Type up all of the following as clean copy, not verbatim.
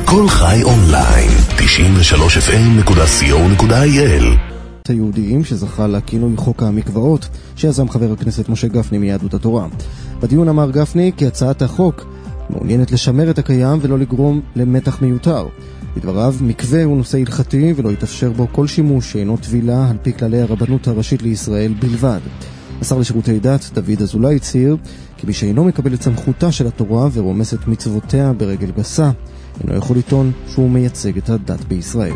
כל חי אונליין, 93fm.co.il. היהודיים שזכה לכינוי חוק המקוואות, שיזם חבר הכנסת משה גפני מיהדות התורה. בדיון אמר גפני כי הצעת החוק מעוניינת לשמר את הקיים ולא לגרום למתח מיותר. בדבריו, מקווה הוא נושא הלכתי ולא יתאפשר בו כל שימוש שאינו טבילה על פי כללי הרבנות הראשית לישראל בלבד. השר לשירותי דת דוד אזולאי הצהיר כי מי שאינו מקבל את סמכותה של התורה ורומס את מצוותיה ברגל גסה, אינו יכול לטעון שהוא מייצג את הדת בישראל.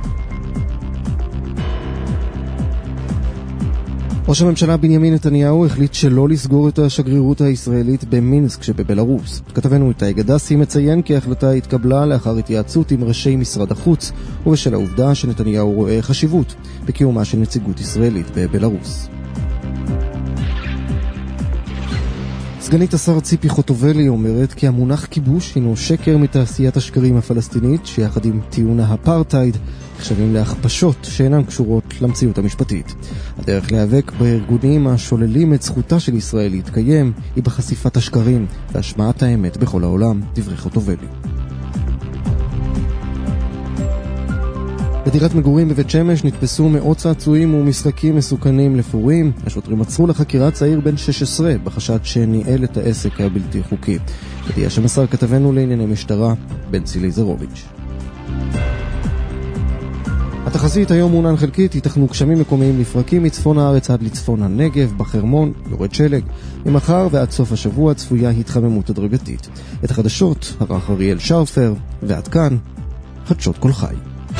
ראש הממשלה בנימין נתניהו החליט שלא לסגור את השגרירות הישראלית במינסק שבבלרוס. כתבנו איתי גדסי מציין כי ההחלטה התקבלה לאחר התייעצות עם ראשי משרד החוץ ובשל העובדה שנתניהו רואה חשיבות בקיומה של נציגות ישראלית בבלרוס. סגנית השר ציפי חוטובלי אומרת כי המונח כיבוש הינו שקר מתעשיית השקרים הפלסטינית, שיחד עם טיעון האפרטייד נחשבים להכפשות שאינן קשורות למציאות המשפטית. הדרך להיאבק בארגונים השוללים את זכותה של ישראל להתקיים היא בחשיפת השקרים והשמעת האמת בכל העולם, דברי חוטובלי. בדירת מגורים בבית שמש נתפסו מאות צעצועים ומשחקים מסוכנים לפורים. השוטרים עצרו לחקירת צעיר בן 16 בחשד שניהל את העסק הבלתי חוקי. ידיעה שמסר כתבנו לענייני משטרה בנצי ליזרוביץ'. התחזית היום מעונן חלקית, ייתכנו גשמים מקומיים לפרקים מצפון הארץ עד לצפון הנגב, בחרמון יורד שלג. ממחר ועד סוף השבוע צפויה התחממות הדרגתית. את החדשות ערך אריאל שרפר, ועד כאן חדשות כל חי.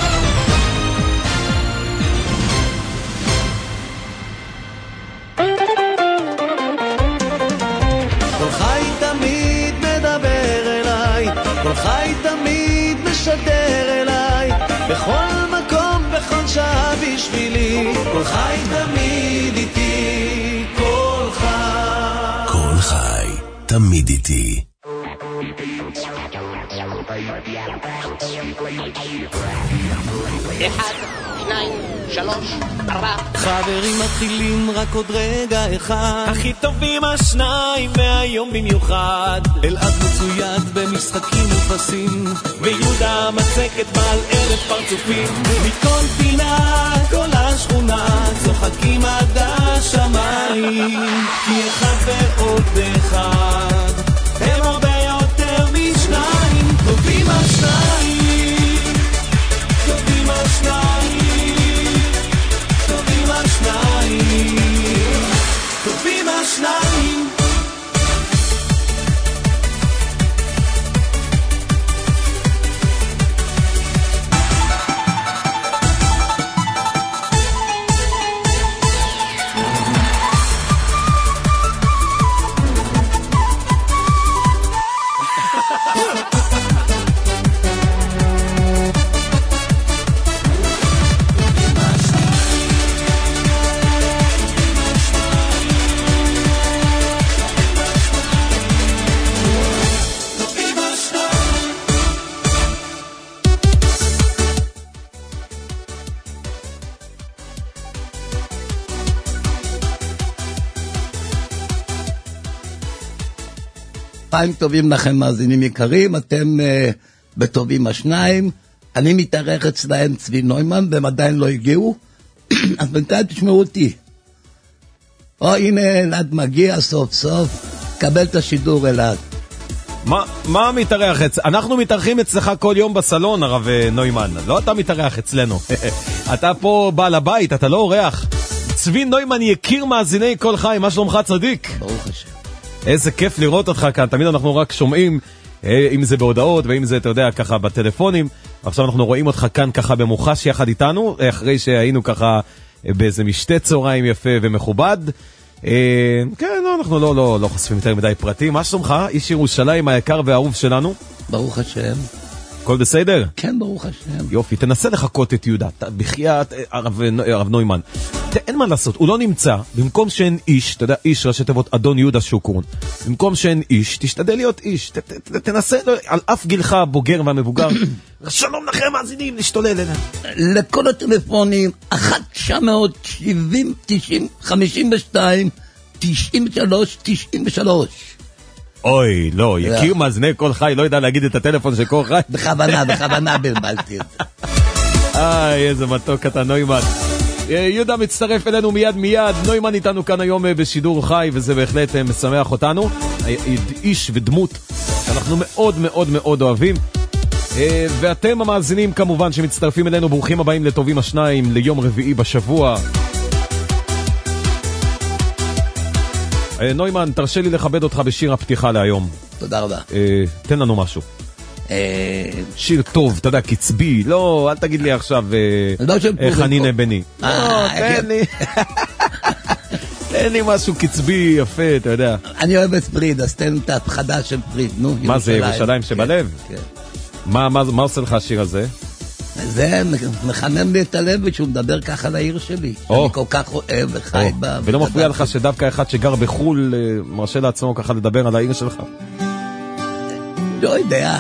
כל חי תמיד משדר אליי, בכל מקום, בכל שעה בשבילי. כל חי תמיד איתי, כל חי. כל חי תמיד איתי. אחד, שניים, שלוש, ארבע. חברים מתחילים רק עוד רגע אחד. הכי טובים השניים והיום במיוחד. אלעד מצויד במשחקים ופסים, ויהודה מצקת בעל 1000 פרצופים. מכל פינה, כל השכונה צוחקים עד השמיים, כי אחד ועוד אחד הם הרבה יותר משניים. טובים השניים, טובים השניים, טובים השניים, טובים השניים. חיים טובים לכם מאזינים יקרים, אתם בטובים השניים. אני מתארח אצלהם צבי נוימן והם עדיין לא הגיעו, אז בינתיים תשמעו אותי. הנה אלעד מגיע סוף סוף, קבל את השידור אלעד. מה מתארח? אנחנו מתארחים אצלך כל יום בסלון, הרב נוימן. לא אתה מתארח אצלנו. אתה פה בעל הבית, אתה לא אורח. צבי נוימן יכיר מאזיני כל חי, מה שלומך צדיק? ברוך השם. איזה כיף לראות אותך כאן, תמיד אנחנו רק שומעים, אם זה בהודעות ואם זה, אתה יודע, ככה בטלפונים. עכשיו אנחנו רואים אותך כאן ככה במוחש יחד איתנו, אחרי שהיינו ככה באיזה משתה צהריים יפה ומכובד. כן, אנחנו לא חושפים יותר מדי פרטים. מה שלומך? איש ירושלים היקר והאהוב שלנו? ברוך השם. הכל בסדר? כן, ברוך השם. יופי, תנסה לחכות את יהודה, בחייאת הרב נוימן. אין מה לעשות, הוא לא נמצא, במקום שאין איש, אתה יודע, איש ראשי תיבות אדון יהודה שוקרון, במקום שאין איש, תשתדל להיות איש, תנסה על אף גילך הבוגר והמבוגר. שלום לכם מאזינים, להשתולל אליהם. לכל הטלפונים, 1-970-90-52 93-93 אוי, לא, יקיר מאזני קול חי, לא יודע להגיד את הטלפון של קול חי. בכוונה בלבלתי את זה. איזה מתוק אתה נוימן. יהודה מצטרף אלינו מיד. נוימן איתנו כאן היום בשידור חי, וזה בהחלט משמח אותנו. איש ודמות שאנחנו מאוד מאוד מאוד אוהבים. ואתם המאזינים כמובן שמצטרפים אלינו, ברוכים הבאים לטובים השניים ליום רביעי בשבוע. נוימן, תרשה לי לכבד אותך בשיר הפתיחה להיום. תודה רבה. תן לנו משהו. שיר טוב, אתה יודע, קצבי, לא, אל תגיד לי עכשיו חנינה בני. תן לי משהו קצבי יפה, אתה יודע. אני אוהב את פריד, אז תן את ההפחדה של פריד, נו. מה זה, ירושלים שבלב? כן. מה עושה לך השיר הזה? זה מחמם לי את הלב שהוא מדבר ככה על העיר שלי. אני כל כך אוהב וחי בה. ולא מפריע לך שדווקא אחד שגר בחול מרשה לעצמו ככה לדבר על העיר שלך? לא יודע.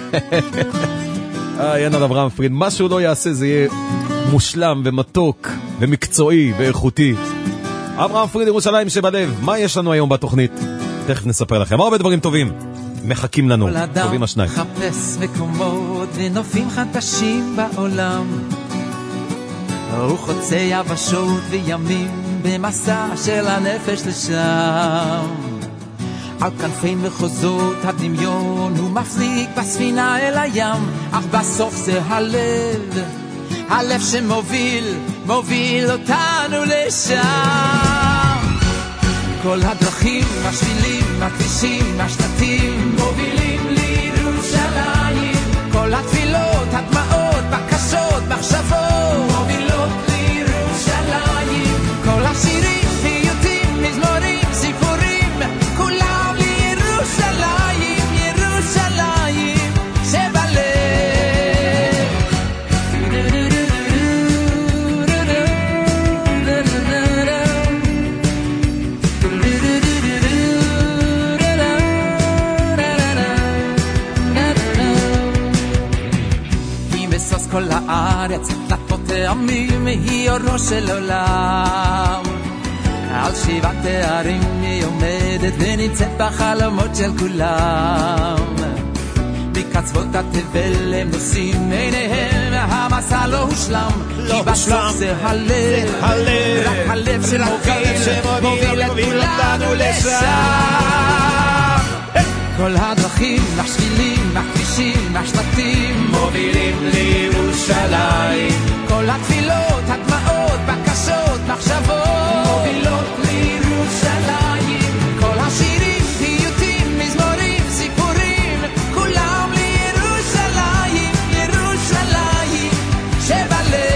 ינאל אברהם פריד, מה שהוא לא יעשה זה יהיה מושלם ומתוק ומקצועי ואיכותי. אברהם פריד, ירושלים שבלב. מה יש לנו היום בתוכנית? תכף נספר לכם הרבה דברים טובים מחכים לנו, טובים השניים. חפש מקומות ונופים חדשים בעולם, הוא חוצה יבשות וימים במסע של הנפש לשם. על כנפי מחוזות הדמיון הוא מפליג בספינה אל הים, אך בסוף זה הלב שמוביל אותנו לשם. כל הדרכים, השבילים, הכבישים, השלטים מובילים לירושלים. כל התפילות, הדמעות, בקשות, מחשבות מובילות לירושלים. כל השירים, פיוטים, מזמורים, סיפורים, כולם לירושלים, ירושלים שבלב. כל הארץ דלתות טעמים היא אורו של עולם, על 7 תארים היא עומדת ונמצאת בחלומות של כולם. מקצוות התבל הם נושאים עיניהם, המסע לא הושלם, כי בסוף זה הלב, רק הלב שמוביל את כולנו לשם. כל הדרכים, השבילים, הכבישים, השלטים מובילים לירושלים. כל התפילות, הדמעות, בקשות, מחשבות מובילות לירושלים. כל השירים, פיוטים, מזמורים, סיפורים, כולם לירושלים, ירושלים שבלב.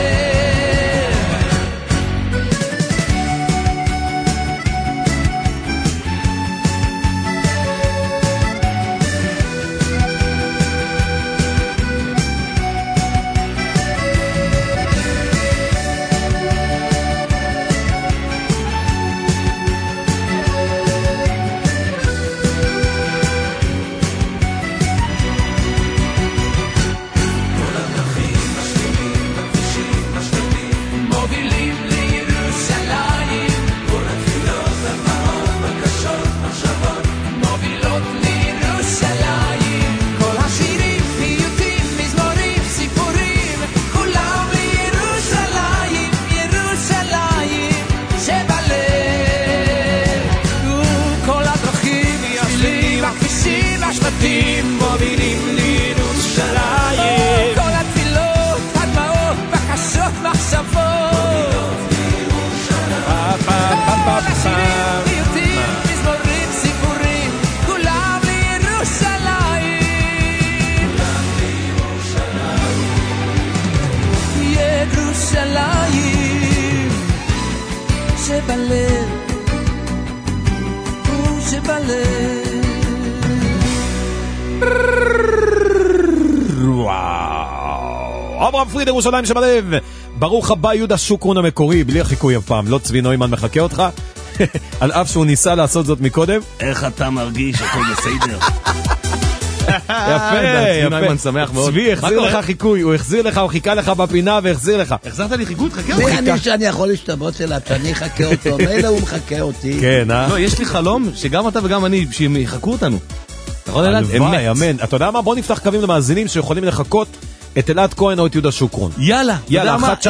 אברהם פריד, ירושלים שבלב. ברוך הבא יהודה שוקרון המקורי, בלי החיקוי אף פעם, לא צבי נוימן מחכה אותך, על אף שהוא ניסה לעשות זאת מקודם. איך אתה מרגיש? הכל בסדר? יפה, נוימן שמח מאוד. צבי החזיר לך חיקוי, הוא החזיר לך, הוא חיכה לך בפינה והחזיר לך. החזרת לי חיקוי, תחכה מי אותי. אני שאני יכול להשתבות אליו, שאני אחכה אותו, מילא הוא מחכה אותי. כן, לא, יש לי חלום שגם אתה וגם אני, שהם יחכו אותנו. נכון אלעד? הלוואי, אמן. אתה יודע מה? בוא נפתח קווים למאזינים שיכולים לחכות את אלעד כהן או את יהודה שוקרון. יאללה, יאללה, 1-952-9293.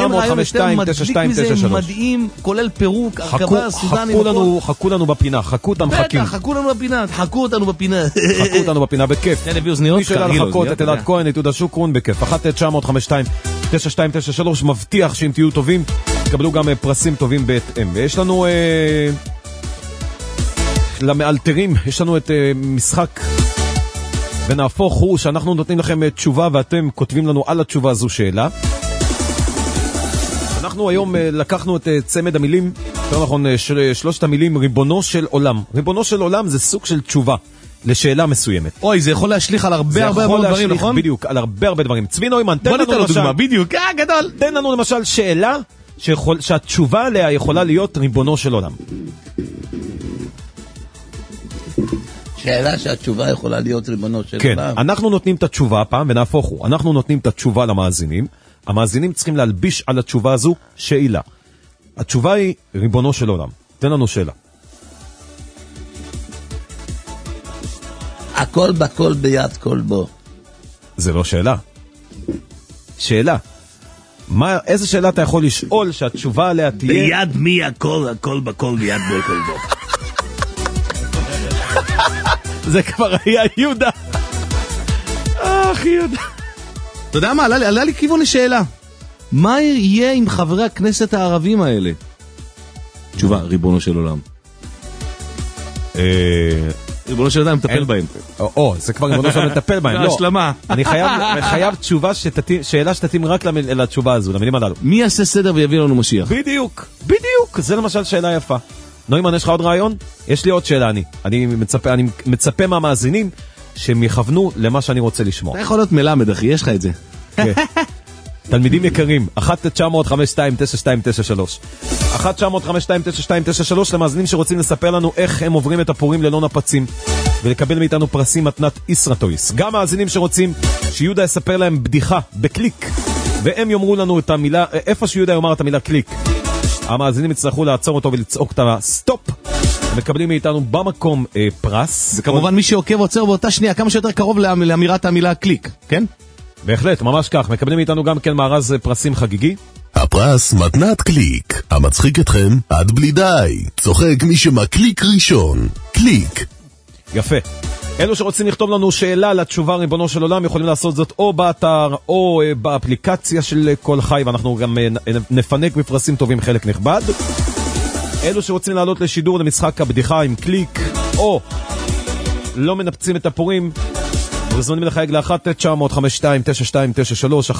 מדהים, כולל פירוק, הרכבה, סודנים. חכו לנו בפינה, חכו אותם חכים. בטח, חכו לנו בפינה, חכו אותנו בפינה. חכו אותנו בפינה, בכיף. תן הביא אוזניות, מי שאלה לחכות את אלעד כהן, את יהודה שוקרון, בכיף. 1-952-9293, מבטיח שאם תהיו טובים, תקבלו גם פרסים טובים בהתאם. ויש לנו למאלתרים, יש לנו את משחק ונהפוך הוא שאנחנו נותנים לכם תשובה ואתם כותבים לנו על התשובה הזו שאלה. אנחנו היום לקחנו את צמד המילים, יותר נכון שלושת המילים ריבונו של עולם. ריבונו של עולם זה סוג של תשובה לשאלה מסוימת. אוי, זה יכול להשליך על הרבה מאוד דברים, נכון? בדיוק, על הרבה דברים. צבי נוימן, תן לנו למשל, דוגמה, בדיוק, גדול. תן לנו למשל שאלה שהתשובה עליה יכולה להיות ריבונו של עולם. שאלה שהתשובה יכולה להיות ריבונו של כן, עולם. אנחנו נותנים את התשובה פעם, ונהפוך הוא. אנחנו נותנים את התשובה למאזינים. המאזינים צריכים להלביש על התשובה הזו שאלה. התשובה היא ריבונו של עולם. תן לנו שאלה. הכל בכל ביד כל בו. זה לא שאלה. שאלה. איזה שאלה אתה יכול לשאול שהתשובה עליה תהיה... ביד מי הכל, הכל בכל ביד בו כל בו. זה כבר היה יהודה. יהודה. אתה יודע מה, עלה לי כיוון לשאלה. מה יהיה עם חברי הכנסת הערבים האלה? תשובה, ריבונו של עולם. ריבונו של עולם מטפל בהם. זה כבר ריבונו של עולם מטפל בהם. לא, השלמה. אני חייב תשובה, שאלה שתתאים רק לתשובה הזו, למילים הללו. מי יעשה סדר ויביא לנו משיח? בדיוק, בדיוק. זה למשל שאלה יפה. נוימן, יש לך עוד רעיון? יש לי עוד שאלה, אני מצפה מהמאזינים שהם יכוונו למה שאני רוצה לשמוע. אתה יכול להיות מלמד, אחי, יש לך את זה. כן. תלמידים יקרים, 1-952-9293. 1-952-9293 למאזינים שרוצים לספר לנו איך הם עוברים את הפורים ללא נפצים, ולקבל מאיתנו פרסים מתנת ישראטויס. גם מאזינים שרוצים שיהודה יספר להם בדיחה בקליק, והם יאמרו לנו את המילה, איפה שיהודה יאמר את המילה קליק, המאזינים יצטרכו לעצור אותו ולצעוק את הסטופ. הם מקבלים מאיתנו במקום פרס. זה כמובן מי שעוקב עוצר באותה שנייה כמה שיותר קרוב לאמירת המילה קליק, כן? בהחלט, ממש כך. מקבלים מאיתנו גם כן מארז פרסים חגיגי. הפרס מתנת קליק, המצחיק אתכם עד בלי די. צוחק מי שמקליק ראשון. קליק. יפה. אלו שרוצים לכתוב לנו שאלה לתשובה ריבונו של עולם יכולים לעשות זאת או באתר או באפליקציה של כל חי, ואנחנו גם נפנק בפרסים טובים חלק נכבד. אלו שרוצים לעלות לשידור למשחק הבדיחה עם קליק או לא מנפצים את הפורים, מוזמנים לחייג ל-1-952-9293,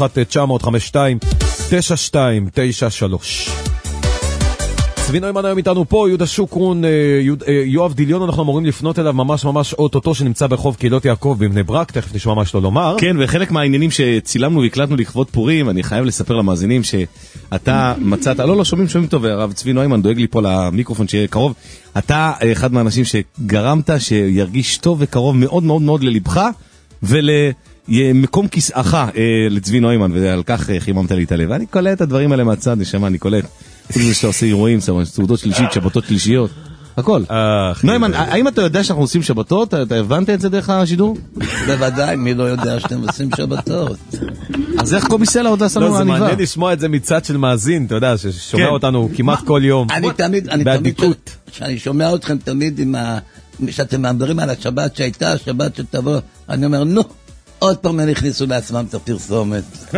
1-952-9293. צבי נוימן היום איתנו פה, יהודה שוקרון, יואב דיליון, אנחנו אמורים לפנות אליו ממש אוטוטו שנמצא ברחוב קהילות יעקב בבני ברק, תכף נשמע מה יש לו לומר. כן, וחלק מהעניינים שצילמנו והקלטנו לכבוד פורים, אני חייב לספר למאזינים שאתה מצאת, לא, שומעים טוב, הרב צבי נוימן דואג לי פה למיקרופון שיהיה קרוב, אתה אחד מהאנשים שגרמת שירגיש טוב וקרוב מאוד מאוד מאוד ללבך, ולמקום כיסאך לצבי נוימן, ועל כך חיממת לי את הלב. ואני קולט את הדברים האלה מהצד, נשמע, אני קולט. זה שאתה עושה אירועים, סעודות שלישית, שבתות שלישיות, הכל. נוימן, האם אתה יודע שאנחנו עושים שבתות? אתה הבנת את זה דרך השידור? בוודאי, מי לא יודע שאתם עושים שבתות. אז איך קובי סלע עוד עשה לנו עניבה? זה מעניין לשמוע את זה מצד של מאזין, אתה יודע, ששומע אותנו כמעט כל יום. אני תמיד, כשאני שומע אתכם תמיד שאתם מאמרים על השבת שהייתה, השבת שתבוא, אני אומר, נו, עוד פעם הם הכניסו לעצמם את הפרסומת.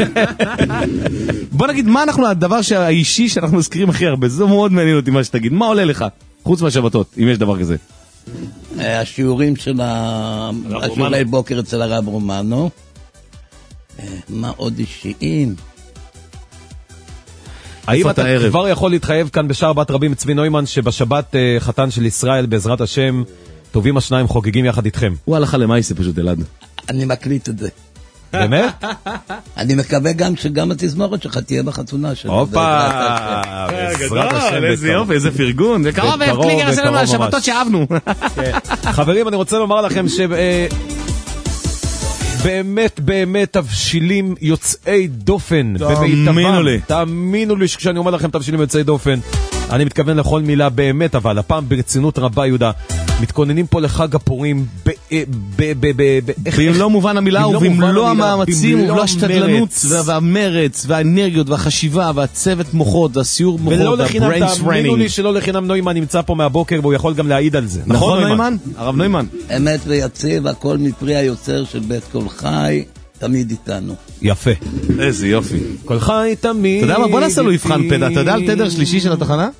בוא נגיד, מה אנחנו, הדבר האישי שאנחנו מזכירים הכי הרבה, זה מאוד מעניין אותי מה שתגיד, מה עולה לך, חוץ מהשבתות, אם יש דבר כזה? השיעורים של השיעורי בוקר אצל הרב רומנו, מה עוד אישיים? האם אתה כבר יכול להתחייב כאן בשער בת רבים צבי נוימן שבשבת חתן של ישראל בעזרת השם טובים השניים חוגגים יחד איתכם? הוא הלכה למעשה פשוט אלעד. אני מקליט את זה. באמת? אני מקווה גם שגם התזמורת שלך תהיה בחתונה שלנו. הופה, בעזרת השם. איזה יופי, איזה פרגון. וקרוב, קליקר עשינו על השבתות שאהבנו. חברים, אני רוצה לומר לכם באמת באמת תבשילים יוצאי דופן במיטבם. תאמינו לי שכשאני אומר לכם תבשילים יוצאי דופן, אני מתכוון לכל מילה באמת, אבל הפעם ברצינות רבה, יהודה. מתכוננים פה לחג הפורים במלוא מובן המילה ובמלוא המאמצים ובמלוא השתדלנות והמרץ והאנרגיות והחשיבה והצוות מוחות והסיור מוחות. ולא לחינם, תאמינו לי שלא לחינם נוימן נמצא פה מהבוקר והוא יכול גם להעיד על זה. נכון נוימן? הרב נוימן. אמת ויציב, הכל מפרי היוצר של בית כל חי, תמיד איתנו. יפה. איזה יופי. כל חי תמיד. אתה יודע מה? בוא נעשה לו יבחן פדה. אתה יודע על תדר שלישי של התחנה?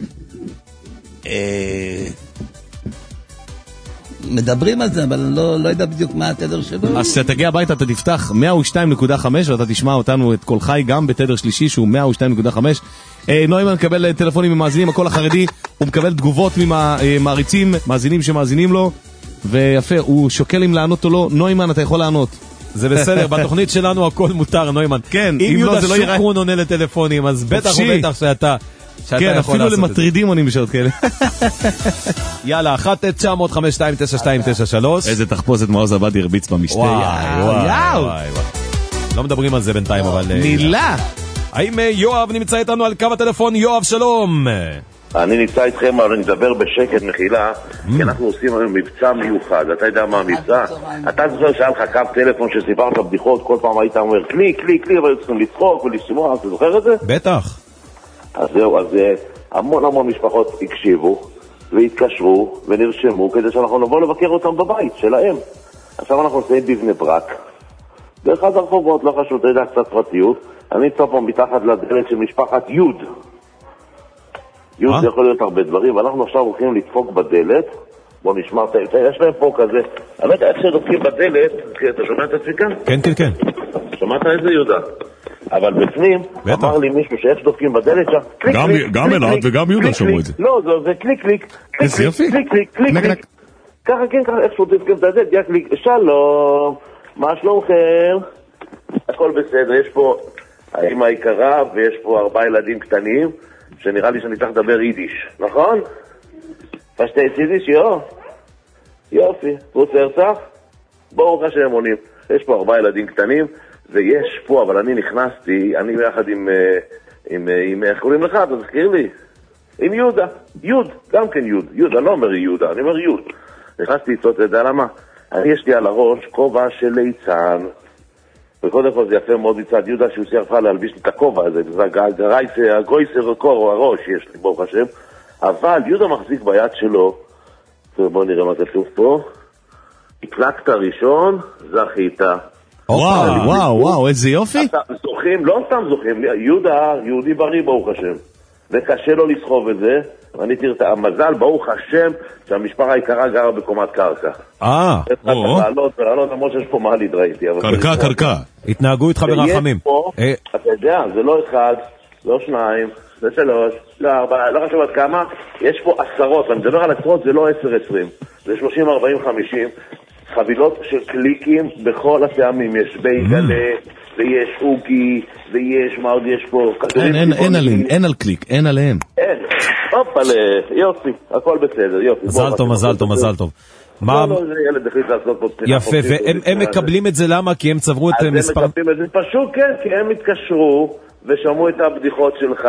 מדברים על זה, אבל אני לא יודע בדיוק מה התדר שלו. אז כשתגיע הביתה אתה תפתח 102.5 ואתה תשמע אותנו את כל חי גם בתדר שלישי שהוא 102.5. נוימן מקבל טלפונים ממאזינים, הכל החרדי, הוא מקבל תגובות ממעריצים, מאזינים שמאזינים לו, ויפה, הוא שוקל אם לענות או לא. נוימן, אתה יכול לענות. זה בסדר, בתוכנית שלנו הכל מותר, נוימן. כן, אם יהודה שוקרון עונה לטלפונים, אז בטח ובטח שאתה כן, אפילו למטרידים עונים בשעות כאלה. יאללה, 1-900-5292-993. איזה תחפושת מעוז עבדי הרביץ במשתה. וואי. לא מדברים על זה בינתיים, אבל... מילה! האם יואב נמצא איתנו על קו הטלפון? יואב, שלום. אני נמצא איתכם, אבל אני מדבר בשקט מחילה, כי אנחנו עושים היום מבצע מיוחד. אתה יודע מה המבצע? אתה זוכר שהיה לך קו טלפון שסיפרת בדיחות, כל פעם היית אומר קליק, אבל צריכים לצחוק ולשמוע, אתה זוכר את זה? בטח. אז זהו, אז המון משפחות הקשיבו והתקשרו ונרשמו כדי שאנחנו נבוא לבקר אותם בבית שלהם. עכשיו אנחנו נמצאים בבני ברק, באחד הרחובות, לא חשוב, אתה יודע, קצת פרטיות. אני נמצא פה מתחת לדלת של משפחת יוד. יוד זה יכול להיות הרבה דברים, ואנחנו עכשיו הולכים לדפוק בדלת. בוא נשמע, יש להם פה כזה, אני לא יודע איך שדופקים בדלת, אתה שומע את הספיקה? כן. שמעת איזה יהודה? אבל בפנים אמר לי מישהו שאיך דופקים בדלת שם, קליק קליק. גם אלעד וגם יהודה שמעו את זה. לא, זה קליק קליק. איזה יופי. קליק. ככה, איך שהוא דופקים בדלת, קליק. שלום, מה שלומכם? הכל בסדר, יש פה האמא היקרה ויש פה 4 ילדים קטנים, שנראה לי שאני צריך לדבר יידיש, נכון? פשטייס יידיש, יופי, רוצה הרצח? ברוך השם עונים. יש פה 4 ילדים קטנים, ויש פה, אבל אני נכנסתי, אני ביחד עם איך קוראים לך, אתה תזכיר לי? עם יהודה, גם כן יהודה, אני לא אומר יהודה, אני אומר יהוד. נכנסתי איתו, אתה יודע למה? יש לי על הראש כובע של ליצן, וקודם כל זה יפה מאוד מצד יהודה שהוא צריך להלביש את הכובע הזה, זה הגרויסר קור, הראש יש לי, ברוך השם, אבל יהודה מחזיק ביד שלו, בואו נראה מה כתוב פה, הקלקת ראשון, זכית. וואו, איזה יופי. זוכים, לא סתם זוכים, יהודה, יהודי בריא ברוך השם, וקשה לו לסחוב את זה, ואני תראה, המזל ברוך השם שהמשפחה היקרה גרה בקומת קרקע. לעלות, למרות שיש פה מעלית ראיתי. קרקע. התנהגו איתך ברחמים. אתה יודע, זה לא 1, לא 2, זה 3, לא 4, לא חשוב עד כמה, יש פה עשרות, אני מדבר על עשרות, זה לא 10-20, זה 30, 40, 50, חבילות של קליקים בכל הטעמים, יש בייגלה, ויש אוגי, ויש, מה עוד יש פה? אין על קליק, אין עליהם. אין, יופי, הכל בסדר, יופי. מזל טוב. לא, זה ילד החליט לעשות פה סליחה. יפה, והם מקבלים את זה למה? כי הם צברו את מספר... אז הם מקבלים את זה פשוט, כן, כי הם התקשרו ושמעו את הבדיחות שלך,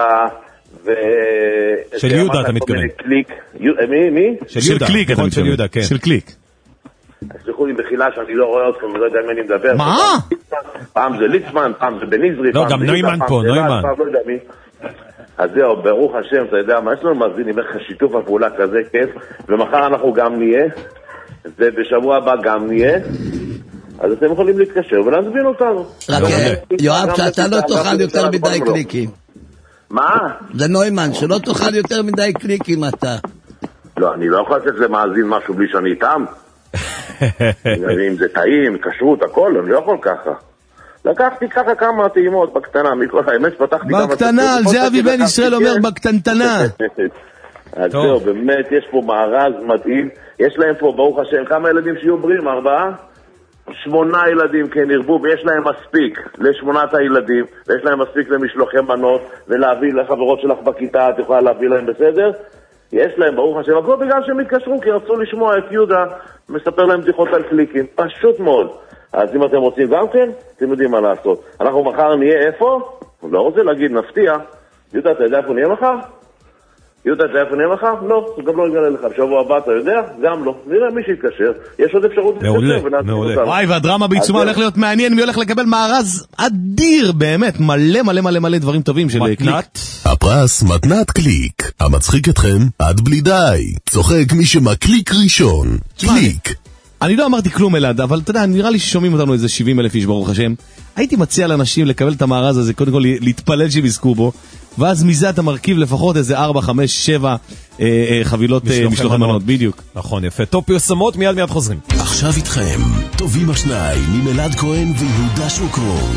של יהודה אתה מתכוון. מי? של קליק, נכון, של יהודה, כן. של קליק. סליחו לי בחילה שאני לא רואה אתכם, אני לא יודע אם אני מדבר. מה? פעם זה ליצמן, פעם זה בניזרי. לא, גם נוימן פה, נוימן. אז זהו, ברוך השם, אתה יודע מה, יש לנו מאזינים איך שיתוף הפעולה כזה כיף, ומחר אנחנו גם נהיה, ובשבוע הבא גם נהיה, אז אתם יכולים להתקשר ולהזמין אותנו. יואב, שאתה לא תאכל יותר מדי קליקים. מה? זה נוימן, שלא תאכל יותר מדי קליקים אתה. לא, אני לא יכול לתת למאזין משהו בלי שאני איתם. אם זה טעים, כשרות, הכל, אני לא יכול ככה. לקחתי ככה כמה טעימות בקטנה, מכל האמת פתחתי כמה... בקטנה, על זה אבי בן ישראל אומר בקטנטנה. אז זהו, באמת יש פה מארז מדהים, יש להם פה, ברוך השם, כמה ילדים שיהיו בריאים? 4? 8 ילדים כן ירבו, ויש להם מספיק ל8 הילדים, ויש להם מספיק למשלוחי מנות, ולהביא לחברות שלך בכיתה, את יכולה להביא להם בסדר? יש להם, ברוך השם, הכל בגלל שהם התקשרו, כי רצו לשמוע את יהודה מספר להם בדיחות על קליקים, פשוט מאוד. אז אם אתם רוצים גם כן, אתם יודעים מה לעשות. אנחנו מחר נהיה איפה? לא רוצה להגיד, נפתיע. יהודה, אתה יודע איפה נהיה מחר? יהודה, אתה יודע איפה נהיה מחר? לא, זה גם לא יגלה לך. בשבוע הבא אתה יודע? גם לא. נראה מי שיתקשר. יש עוד אפשרות להתקשר. מעולה. וואי, והדרמה בעיצומה הולך להיות מעניין, מי הולך לקבל מארז אדיר, באמת, מלא מלא מלא מלא דברים טובים של קליק. הפרס מתנת קליק, המצחיק אתכם עד בלי די. צוחק מי שמקליק ראשון. קליק. אני לא אמרתי כלום אלעד, אבל אתה יודע, נראה לי ששומעים אותנו איזה 70,000 איש ברוך השם. הייתי מציע לאנשים לקבל את המארז הזה, קודם כל להתפלל שיזכו בו, ואז מזה אתה מרכיב לפחות איזה 4, 5, 7 חבילות משלוחי מנות, בדיוק. נכון, יפה. טוב פרסמות, מיד חוזרים. עכשיו איתכם, טובים השניים, עם אלעד כהן ויהודה שוקרון.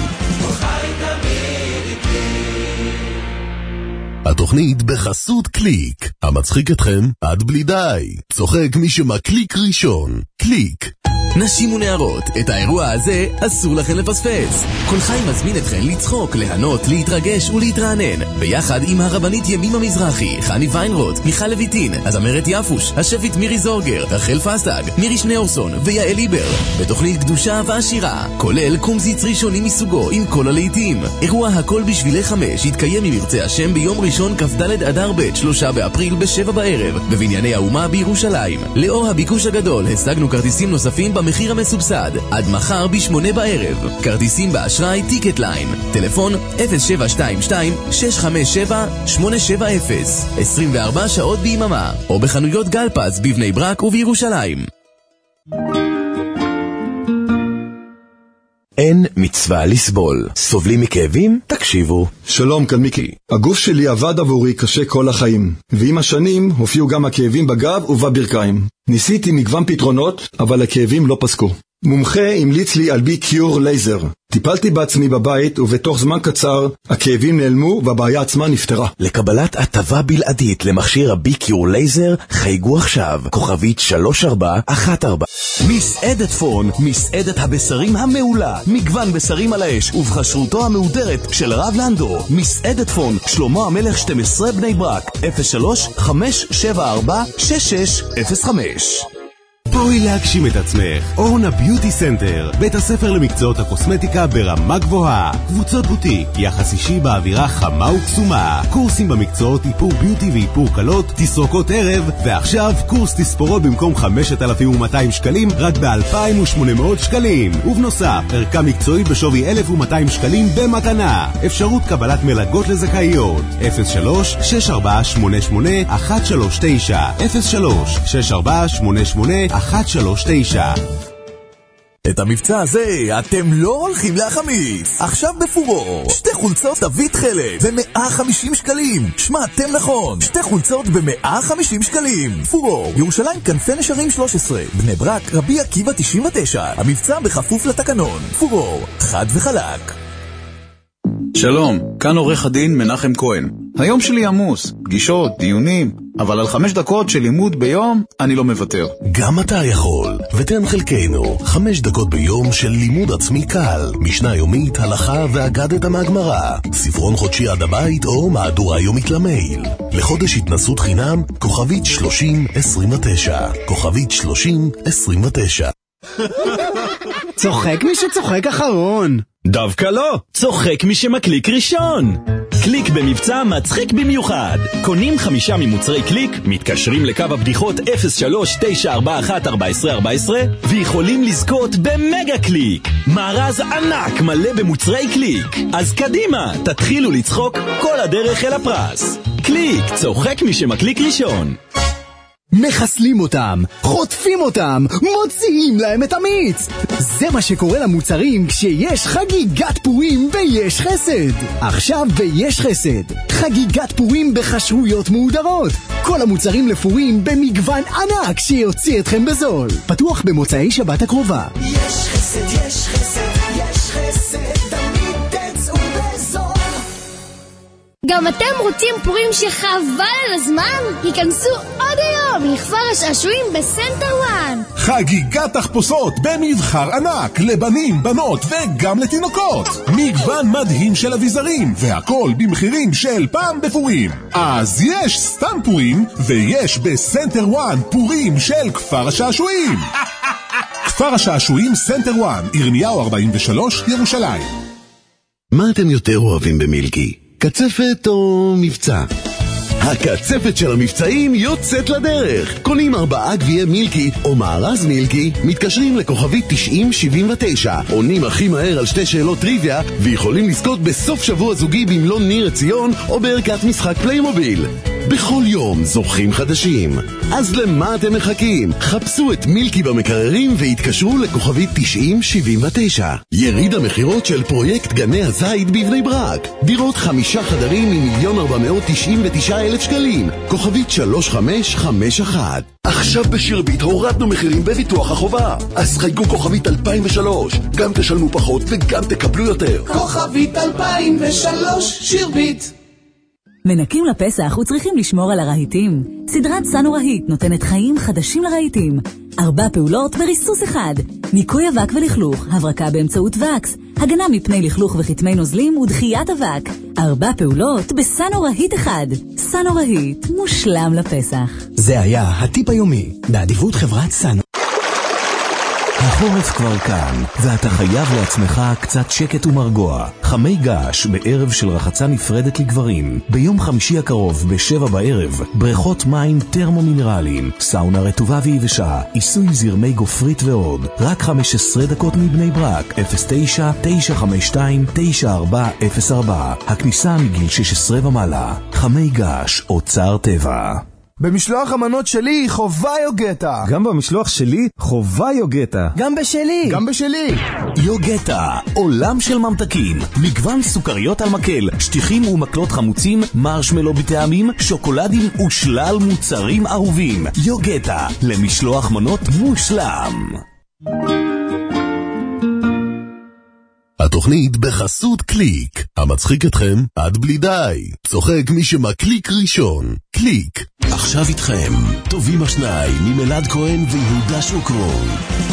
התוכנית בחסות קליק, המצחיק אתכם עד בלי די. צוחק מי שמקליק ראשון. קליק. נשים ונערות, את האירוע הזה אסור לכם לפספס. כל חי מזמין אתכם לצחוק, ליהנות, להתרגש ולהתרענן. ביחד עם הרבנית ימימה מזרחי, חני ויינרוט, מיכל לויטין, הזמרת יפוש, השפית מירי זורגר, רחל פסטג, מירי שניאורסון ויעל ליבר. בתוכנית קדושה ועשירה, כולל קומזיץ ראשוני מסוגו עם כל הלהיטים. אירוע הכל בשבילי 5 יתקיים אם ירצה השם ביום ראשון כ"ד אדר ב' 3 באפריל ב7 בערב בבנייני האומה בירושלים. לאור הביקוש הגדול השגנו כרטיסים נוספים במחיר המסובסד עד מחר ב8 בערב. כרטיסים באשראי טיקט ליין, טלפון 0722-657-870, 24 שעות ביממה, או בחנויות גלפז בבני ברק ובירושלים. אין מצווה לסבול. סובלים מכאבים? תקשיבו. שלום, כאן מיקי. הגוף שלי עבד עבורי קשה כל החיים, ועם השנים הופיעו גם הכאבים בגב ובברכיים. ניסיתי מגוון פתרונות, אבל הכאבים לא פסקו. מומחה המליץ לי על ביקיור לייזר. טיפלתי בעצמי בבית, ובתוך זמן קצר הכאבים נעלמו והבעיה עצמה נפתרה. לקבלת הטבה בלעדית למכשיר הביקיור לייזר, חייגו עכשיו, כוכבית 3414. מסעדת פון, מסעדת הבשרים המעולה, מגוון בשרים על האש ובחשרותו המהודרת של רב לנדו. מסעדת פון, שלמה המלך 12 בני ברק, 03-574-6605. בואי להגשים את עצמך. אורנה ביוטי סנטר, בית הספר למקצועות הקוסמטיקה ברמה גבוהה. קבוצות בוטיק, יחס אישי באווירה חמה וקסומה. קורסים במקצועות איפור ביוטי ואיפור קלות, תסרוקות ערב, ועכשיו קורס תספורות במקום 5,200 שקלים רק ב-2,800 שקלים. ובנוסף, ערכה מקצועית בשווי 1,200 שקלים במתנה. אפשרות קבלת מלגות לזכאיות. 03-6488-139 03-6488-139. את המבצע הזה אתם לא הולכים להחמיץ. עכשיו בפורור, 2 חולצות תווית תכלת ב-150 שקלים. שמעתם נכון, 2 חולצות ב-150 שקלים. פורור, ירושלים כנפי נשרים 13, בני ברק רבי עקיבא 99. המבצע בכפוף לתקנון. פורור, חד וחלק. שלום, כאן עורך הדין מנחם כהן. היום שלי עמוס, פגישות, דיונים, אבל על 5 דקות של לימוד ביום אני לא מוותר. גם אתה יכול, ותן חלקנו 5 דקות ביום של לימוד עצמי קל, משנה יומית, הלכה ואגדת מהגמרא, ספרון חודשי עד הבית או מהדורה יומית למייל. לחודש התנסות חינם, כוכבית 3029, כוכבית 3029. צוחק מי שצוחק אחרון. דווקא לא, צוחק מי שמקליק ראשון. קליק במבצע מצחיק במיוחד. קונים 5 ממוצרי קליק, מתקשרים לקו הבדיחות 03-941-1414 ויכולים לזכות במגה קליק, מארז ענק מלא במוצרי קליק. אז קדימה, תתחילו לצחוק כל הדרך אל הפרס. קליק, צוחק מי שמקליק ראשון. מחסלים אותם, חוטפים אותם, מוציאים להם את המיץ. זה מה שקורה למוצרים כשיש חגיגת פורים ויש חסד. עכשיו ויש חסד, חגיגת פורים בחשרויות מהודרות. כל המוצרים לפורים במגוון ענק שיוציא אתכם בזול. פתוח במוצאי שבת הקרובה. יש חסד, יש חסד, יש חסד, תמיד תצאו בזול. גם אתם רוצים פורים שחבל על הזמן? היכנסו עוד היום לכפר השעשועים בסנטר וואן. חגיגת תחפושות במבחר ענק לבנים, בנות וגם לתינוקות. מגוון מדהים של אביזרים, והכל במחירים של פעם בפורים. אז יש סתם פורים, ויש בסנטר וואן פורים של כפר השעשועים. כפר השעשועים סנטר וואן, ירמיהו 43, ירושלים. מה אתם יותר אוהבים במילקי? קצפת או מבצע? הקצפת של המבצעים יוצאת לדרך. קונים 4 גביעי מילקי או מארז מילקי, מתקשרים לכוכבית 9079, עונים הכי מהר על 2 שאלות טריוויה, ויכולים לזכות בסוף שבוע זוגי במלון ניר עציון או בערכת משחק פליימוביל. בכל יום זוכים חדשים. אז למה אתם מחכים? חפשו את מילקי במקררים והתקשרו לכוכבית 9079. יריד המחירות של פרויקט גני הזית בבני ברק. דירות 5 חדרים מ1,499,000 שקלים. כוכבית 3551. עכשיו בשירבית הורדנו מחירים בביטוח החובה. אז חייגו כוכבית 2003. גם תשלמו פחות וגם תקבלו יותר. כוכבית 2003 שירבית. מנקים לפסח וצריכים לשמור על הרהיטים. סדרת סנו רהיט נותנת חיים חדשים לרהיטים. 4 פעולות בריסוס אחד. ניקוי אבק ולכלוך, הברקה באמצעות וקס, הגנה מפני לכלוך וחתמי נוזלים ודחיית אבק. 4 פעולות בסנו רהיט אחד. סנו רהיט, מושלם לפסח. זה היה הטיפ היומי, בעדיפות חברת סנו. החורף כבר כאן, ואתה חייב לעצמך קצת שקט ומרגוע. חמי געש בערב של רחצה נפרדת לגברים. ביום חמישי הקרוב ב7 בערב, בריכות מים טרמומינרליים, סאונה רטובה ויבשה, עיסוי זרמי גופרית ועוד. רק 15 דקות מבני ברק, 09-952-9404. הכניסה מגיל 16 ומעלה. חמי געש, אוצר טבע. במשלוח המנות שלי חובה יוגטה. גם במשלוח שלי חובה יוגטה. גם בשלי. גם בשלי. יוגטה, עולם של ממתקים, מגוון סוכריות על מקל, שטיחים ומקלות חמוצים, מרשמלו בטעמים, שוקולדים ושלל מוצרים ערובים. יוגטה, למשלוח מנות מושלם. התוכנית בחסות קליק, המצחיק אתכם עד בלי די. צוחק מי שמקליק ראשון. קליק. עכשיו איתכם, טובים השניים ממלעד כהן ויהודה שוקרון.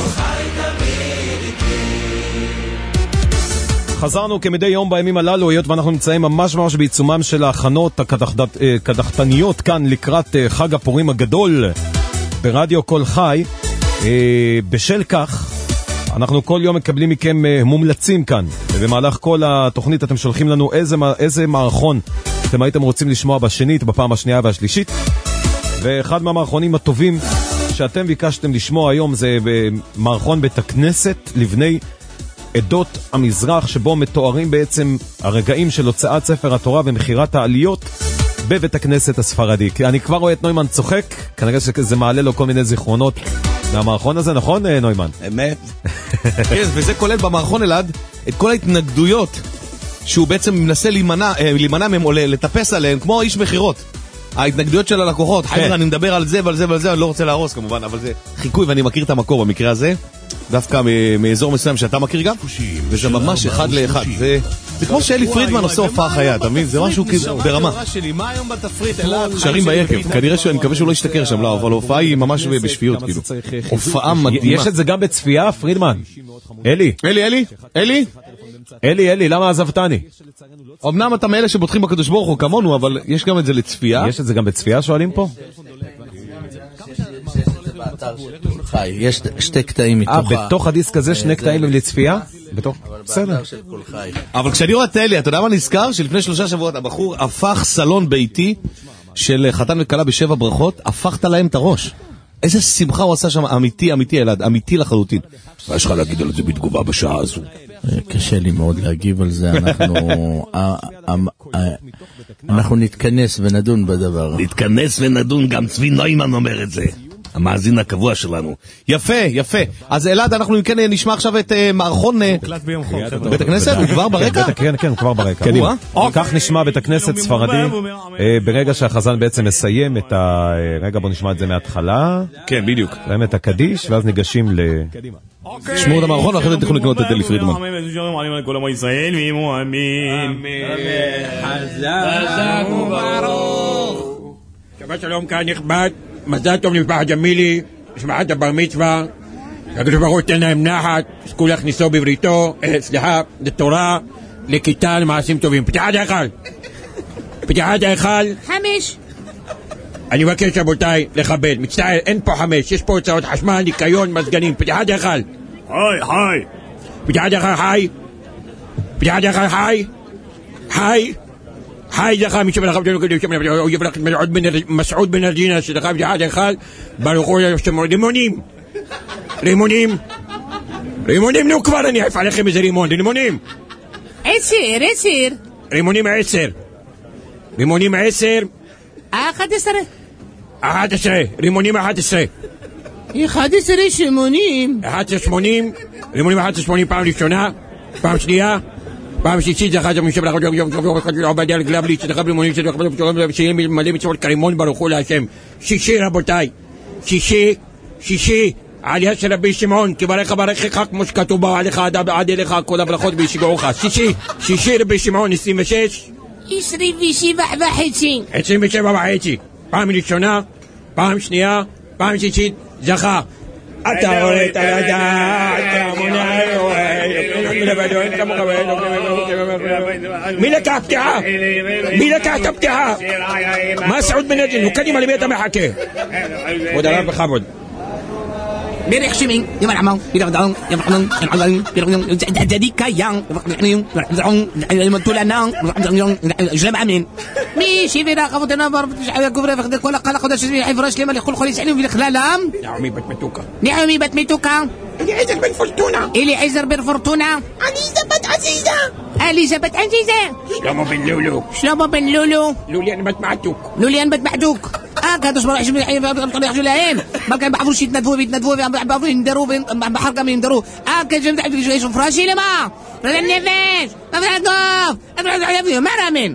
חזרנו כמדי יום בימים הללו, היות ואנחנו נמצאים ממש בעיצומם של ההכנות הקדחתניות כאן לקראת חג הפורים הגדול ברדיו קול חי. בשל כך אנחנו כל יום מקבלים מכם מומלצים כאן, ובמהלך כל התוכנית אתם שולחים לנו איזה מערכון אתם הייתם רוצים לשמוע בשנית, בפעם השנייה והשלישית. ואחד מהמערכונים הטובים שאתם ביקשתם לשמוע היום זה מערכון בית הכנסת לבני עדות המזרח, שבו מתוארים בעצם הרגעים של הוצאת ספר התורה ומחירת העליות בבית הכנסת הספרדי. אני כבר רואה את נוימן צוחק, כנראה שזה מעלה לו כל מיני זיכרונות מהמערכון הזה, נכון נוימן? אמת. כן, וזה כולל במערכון אלעד את כל ההתנגדויות שהוא בעצם מנסה להימנע מהם או לטפס עליהם, כמו איש מחירות. ההתנגדויות של הלקוחות, חבר'ה, אני מדבר על זה ועל זה ועל זה, אני לא רוצה להרוס כמובן, אבל זה חיקוי ואני מכיר את המקור במקרה הזה, דווקא מאזור מסוים שאתה מכיר גם, וזה ממש אחד לאחד. זה כמו שאלי פרידמן עושה הופעה חיה, אתה מבין? זה משהו ברמה. מה היום בתפריט? שרים ביקב, כנראה שאני מקווה שהוא לא ישתכר שם, לא, אבל ההופעה היא ממש בשפיות, כאילו. הופעה מדהימה. יש את זה גם בצפייה, פרידמן? אלי, למה עזבתני? אמנם אתה מאלה שבוטחים בקדוש ברוך הוא כמונו, אבל יש גם את זה לצפייה. יש את זה גם בצפייה, שואלים פה? יש 2 קטעים מתוכה. בתוך הדיסק הזה 2 קטעים הם לצפייה? בסדר. אבל כשאני רואה את אלי, אתה יודע מה נזכר? שלפני 3 שבועות הבחור הפך סלון ביתי של חתן וקלה ב7 ברכות, הפכת להם את הראש. איזה שמחה הוא עשה שם, אמיתי אלעד, אמיתי לחלוטין. מה יש לך להגיד על זה בתגובה בשעה הזו? קשה לי מאוד להגיב על זה, אנחנו נתכנס ונדון בדבר. נתכנס ונדון, גם צבי נוימן אומר את זה. המאזין הקבוע שלנו. יפה. אז אלעד, אנחנו אם כן נשמע עכשיו את מערכון בית הכנסת, הוא כבר ברקע? כן, הוא כבר ברקע. כך נשמע בית הכנסת ספרדי, ברגע שהחזן בעצם מסיים את רגע, בוא נשמע את זה מההתחלה. כן, בדיוק. סיים את הקדיש, ואז ניגשים שמעו את המערכון, ואחרי זה תוכלו לקנות את אלי פרידמן. ישראל ואימו אמין. חזק וברוך. שבת שלום כאן נכבד. מזל טוב למשפחת ג'מילי, משפחת הבר מצווה, שהקדוש ברוך הוא ייתן להם נחת, שכו להכניסו בבריתו, לתורה, לכיתה, למעשים טובים. פתיחת ההיכל. 5. אני מבקש רבותיי לכבד, מצטער, אין פה 5, יש פה הוצאות חשמל, ניקיון, מזגנים, פתיחת היכל. היי. פתיחת היכל, היי. פתיחת היכל, היי. היי לך, מי שבלך מסעוד בן ארג'ינה, שלך פתיחת היכל, ברוך הוא רימונים, נו כבר, אני אעיף עליכם איזה רימון, רימונים. 10. רימונים 10. 11. רימונים 11. 11 80. 1180. רימונים 1180 פעם ראשונה, פעם שנייה, פעם שישית, זכה זה משבח עובדיה לגלב לי, שדחה ברימונים שיהיה מלא מצוות כרימון ברוך הוא להשם. שישי רבותיי, שישי עלייה של רבי שמעון, כברך ברכך כמו שכתוב בה עליך עד אליך כל הברכות וישגעוך. שישי רבי שמעון 26. 27 וחצי. פעם ראשונה, פעם שנייה, פעם שישית, זכה. אתה רואה את הידע, אתה מונע מי לקח פתיחה? מי לקח את הפתיחה? מסעוד בן ארג'ינה, הוא קדימה למי אתה מחכה? כבוד הרב בכבוד. Berek Shiming, Yamaramo, Piradong, Yamarong, Dadika Yang, Tulanang, Jamamin. مي شيفينا قفتنا ضربت كبرى فخد كل قداش يفرش لما يقول خلي يسالون في الخلالام. نعمي بتمتوكا. إلي عزر بن فرتونة. أليزابيث عزيزة. شلومو بن لولو. لوليان بتمعتوك. كادوش ما راحش يحجوا لهم ما كان بعرفوش يتندفوا بعرفوا يندروا بحر كامل يندروا كان جمد عبد الجيش فراشي لما رد النفس ما فرقوف ما رامين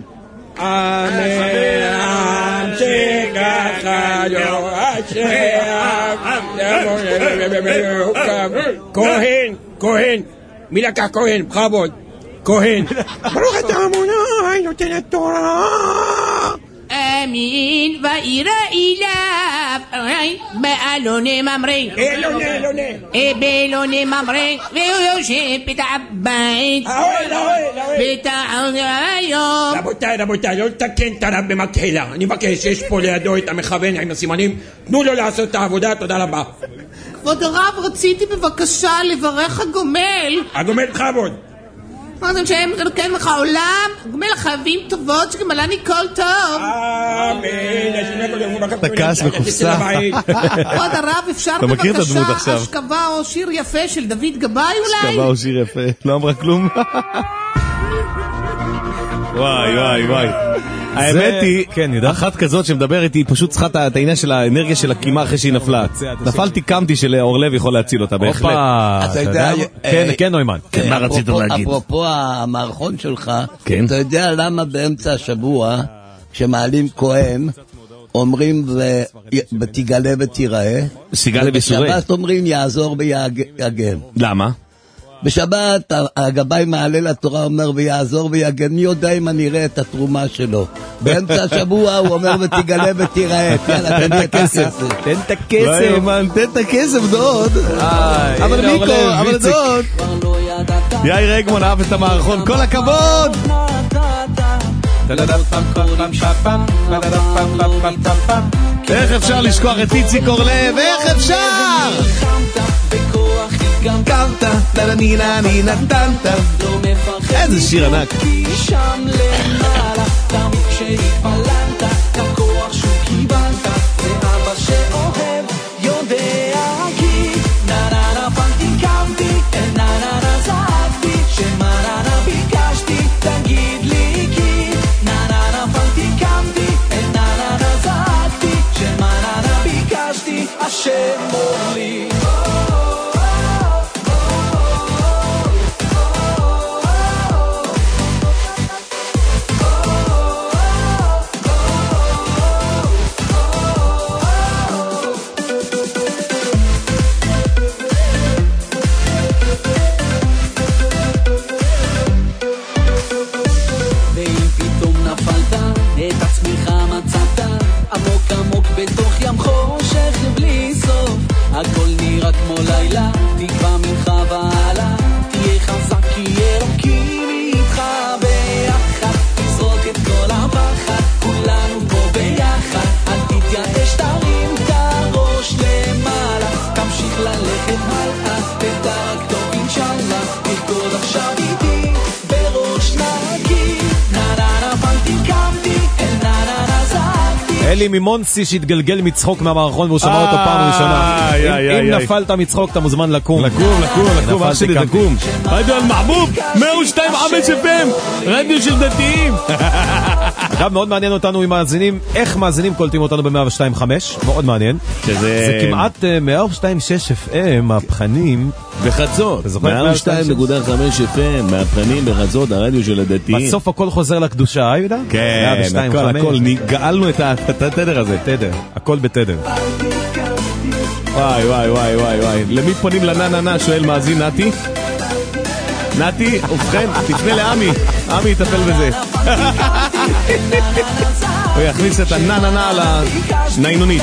كوهن מי לקח כהן? בכבוד כהן ברוך אתה אמוני נותן התורה آمين وإلى إله بألوني ممري بألوني ممري ويوشي بتاع بيت بتاع يوم רבותיי, לא לתקן את הרב במקהלה. אני מבקש, יש פה לידו את המכוון עם הסימנים, תנו לו לעשות את העבודה, תודה רבה. כבוד הרב, רציתי בבקשה לברך הגומל. הגומל בכבוד. אמרתם שהם נותן לך עולם, גומל חייבים טובות, שגמלה ניקול טוב. אתה כעס וחופסה. כבוד הרב, אפשר בבקשה השכבה או שיר יפה של דוד גבאי אולי? השכבה או שיר יפה, לא אמרה כלום. וואי. האמת היא, אחת כזאת שמדברת היא פשוט צריכה את העניין של האנרגיה של הקימה אחרי שהיא נפלה. נפלתי קמתי של אורלב יכול להציל אותה בהחלט. אתה יודע, כן נוימן. מה רצית להגיד? אפרופו המערכון שלך, אתה יודע למה באמצע השבוע כשמעלים כהן אומרים ותגלה ותיראה, סיגלה בסורי, בשבת אומרים יעזור ויגן. למה? בשבת הגבאי מעלה לתורה אומר ויעזור ויגן, מי יודע אם אני אראה את התרומה שלו. באמצע השבוע הוא אומר ותגלה ותיראה. יאללה, תן את הכסף. תן את הכסף דוד. אבל מיקו, אבל דוד. יאיר רגמון אהב את המערכון, כל הכבוד. איך אפשר לשכוח את איציק אורלב? איך אפשר? קמת, תרנינה אני נתנת. איזה שיר ענק. שם למעלה, תמיד כשהתפללת, הכוח שהוא קיבלת, זה אבא שאוהב, יודע כי נננה פנתי קמתי, נננה זעקתי, שמננה ביקשתי, תגיד לי כי נננה פנתי קמתי, נננה זעקתי, שמננה ביקשתי, השם מולי. אלי ממונסי שהתגלגל מצחוק מהמערכון והוא שמע אותו פעם ראשונה. אם נפלת מצחוק אתה מוזמן לקום. לקום, אח שלי תקום. רדיו על מחבוב, 102.5 FM, רדיו של דתיים. אגב, מאוד מעניין אותנו עם מאזינים, איך מאזינים קולטים אותנו ב-102.5, מאוד מעניין. זה כמעט 102.6 FM, מהפכנים. בחצות, 102.5 FM, מהפכנים בחצות, הרדיו של הדתיים. בסוף הכל חוזר לקדושה, יהודה? כן, הכל, גאלנו את התדר הזה. תדר, הכל בתדר. וואי. למי פונים לננה, שואל מאזין נתי? נתי, ובכן, תפנה לעמי, עמי יטפל בזה. הוא יכניס את הננה על הניינונית.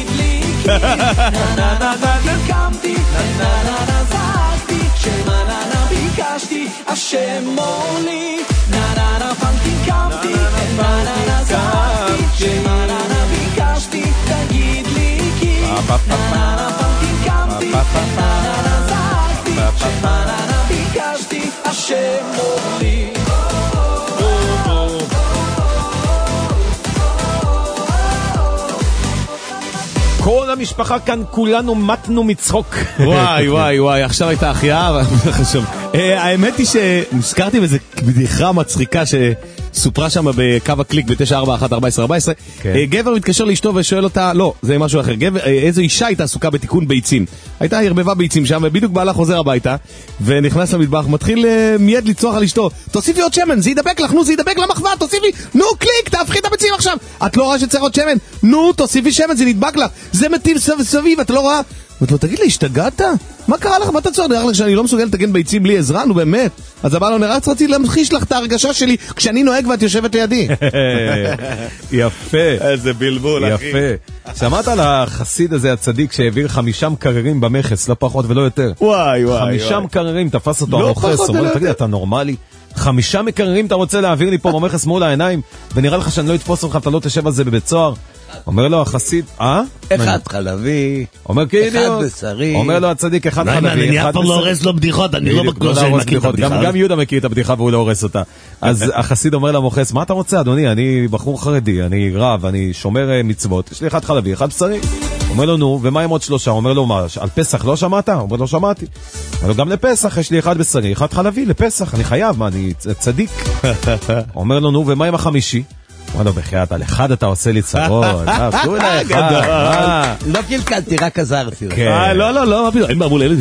כל המשפחה כאן כולנו מתנו מצחוק. וואי, עכשיו הייתה החייאה. האמת היא שנזכרתי באיזה בדיחה מצחיקה שסופרה שם בקו הקליק ב-941-1414. גבר מתקשר לאשתו ושואל אותה, לא, זה משהו אחר, איזו אישה הייתה עסוקה בתיקון ביצים. הייתה הרבבה ביצים שם, ובדיוק בעלה חוזר הביתה ונכנס למטבח, מתחיל מיד לצרוח על אשתו, תוסיפי עוד שמן, זה ידבק לך, נו, זה ידבק למחווה, תוסיפי, נו, קליק, תהפכי את הביצים עכשיו. את לא רואה שצריך עוד שמן? נו, תוסיפי שמן, זה נדבק לך, זה מטיב סביב, את לא רואה? ואת לא, תגיד לי, השתגעת? מה קרה לך? מה אתה צועק? נראה לך שאני לא מסוגל לתגן ביצים בלי עזרה? נו באמת. אז הבא לו נראה, רציתי להמחיש לך את ההרגשה שלי כשאני נוהג ואת יושבת לידי. יפה. איזה בלבול, אחי. יפה. שמעת על החסיד הזה הצדיק שהעביר 5 מקררים במכס, לא פחות ולא יותר. וואי. 5 מקררים, תפס אותו המוכס, אומר לו, תגיד, אתה נורמלי? 5 מקררים אתה רוצה להעביר לי פה במכס מול העיניים, ונראה לך שאני לא אתפוס אותך, אתה לא תשב על זה בבית סוהר? אומר לו החסיד, אחד חלבי, אחד בשרי. אומר לו הצדיק, אחד חלבי, אני אף פעם לא הורס לו בדיחות, אני לא מכיר את הבדיחה. גם יהודה מכיר את הבדיחה והוא לא הורס אותה. אז החסיד אומר למוכס, מה אתה רוצה אדוני? אני בחור חרדי, אני רב, אני שומר מצוות, יש לי אחד חלבי, אחד בשרי. אומר לו, נו, ומה עם עוד 3? אומר לו, מה, על פסח לא שמעת? אומר לו, שמעתי. אומר לו, גם לפסח יש לי אחד בשרי, אחד חלבי, לפסח, אני חייב, מה, אני צדיק. אומר לו, נו, ומה עם החמישי? אומר לו, בחייאת, על אחד אתה עושה לי צרות, כולה אחד. לא קלקלתי, רק עזרתי. לא, מה פתאום, אין בעמול ילד.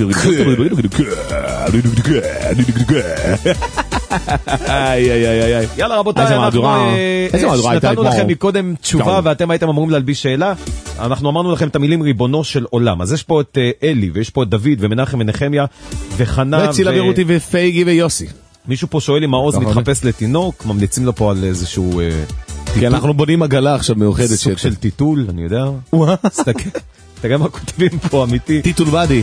יאללה רבותיי, אנחנו נתנו לכם מקודם תשובה ואתם הייתם אמורים להלביש שאלה. אנחנו אמרנו לכם את המילים ריבונו של עולם. אז יש פה את אלי ויש פה את דוד ומנחם ונחמיה וחנה וצילה ורותי ופייגי ויוסי. מישהו פה שואל אם העוז מתחפש לתינוק, ממליצים לו פה על איזשהו כי אנחנו בונים עגלה עכשיו מאוחדת סוג של טיטול, אני יודע. תראה מה כותבים פה, אמיתי. טיטול בדי.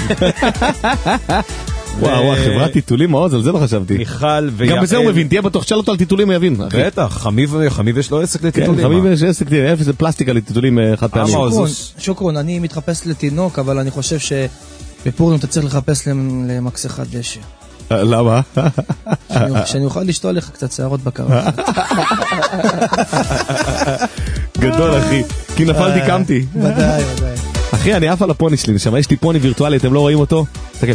וואו, חברת טיטולים מעוז, על זה לא חשבתי. מיכל ויעל. גם בזה הוא מבין, תהיה בטוח, שאל אותו על טיטולים הוא יבין. בטח, חמיב יש לו עסק לטיטולים. חמיב יש עסק, איפה זה פלסטיקה לטיטולים חד פעמים. שוקרון, אני מתחפש לתינוק, אבל אני חושב שבפורים אתה צריך לחפש למקסחת דשא. למה? שאני אוכל לשתול לך קצת שערות בקרה. גדול אחי, כי נפלתי קמתי. ודאי. אחי, אני אף על הפוני שלי, נשמע, יש לי פוני וירטואלי, אתם לא רואים אותו? תסתכל.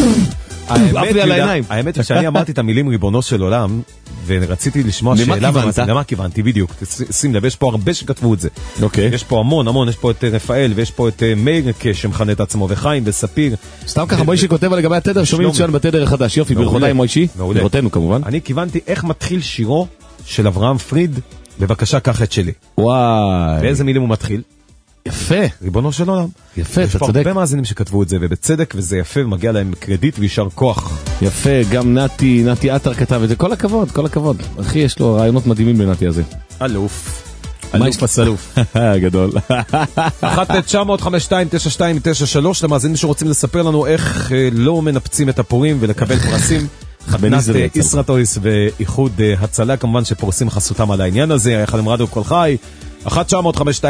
האמת היא שאני אמרתי את המילים ריבונו של עולם, ורציתי לשמוע שאלה. למה כיוונתי? בדיוק. שים לב, יש פה הרבה שכתבו את זה. יש פה המון, יש פה את רפאל, ויש פה את מאיר שמכנה את עצמו, וחיים וספיר. סתם ככה, מוישי כותב על לגבי התדר, שומעים מצוין בתדר החדש. יופי, ברכותיי מוישי. ברכותינו כמובן. אני כיוונתי איך מתחיל שירו של אברהם פריד, בבקשה קח את שלי. וואי. באיזה מילים הוא מתחיל? יפה. ריבונו של עולם. יפה, אתה צודק. יש פה הרבה מאזינים שכתבו את זה, ובצדק, וזה יפה, ומגיע להם קרדיט וישר כוח. יפה, גם נתי עטר כתב את זה, כל הכבוד, כל הכבוד. אחי, יש לו רעיונות מדהימים לנתי הזה. אלוף. אלוף הסלוף. גדול. 1-900-5292-93, למאזינים שרוצים לספר לנו איך לא מנפצים את הפורים ולקבל פרסים. חבנת ישרטויס ואיחוד הצלה, כמובן שפורסים חסותם על העניין הזה, יחד עם רדיו כל חי. 1-900-5292-93.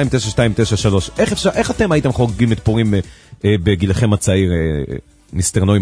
איך אתם הייתם חוגגים את פורים בגילכם הצעיר, מיסטר נוימן?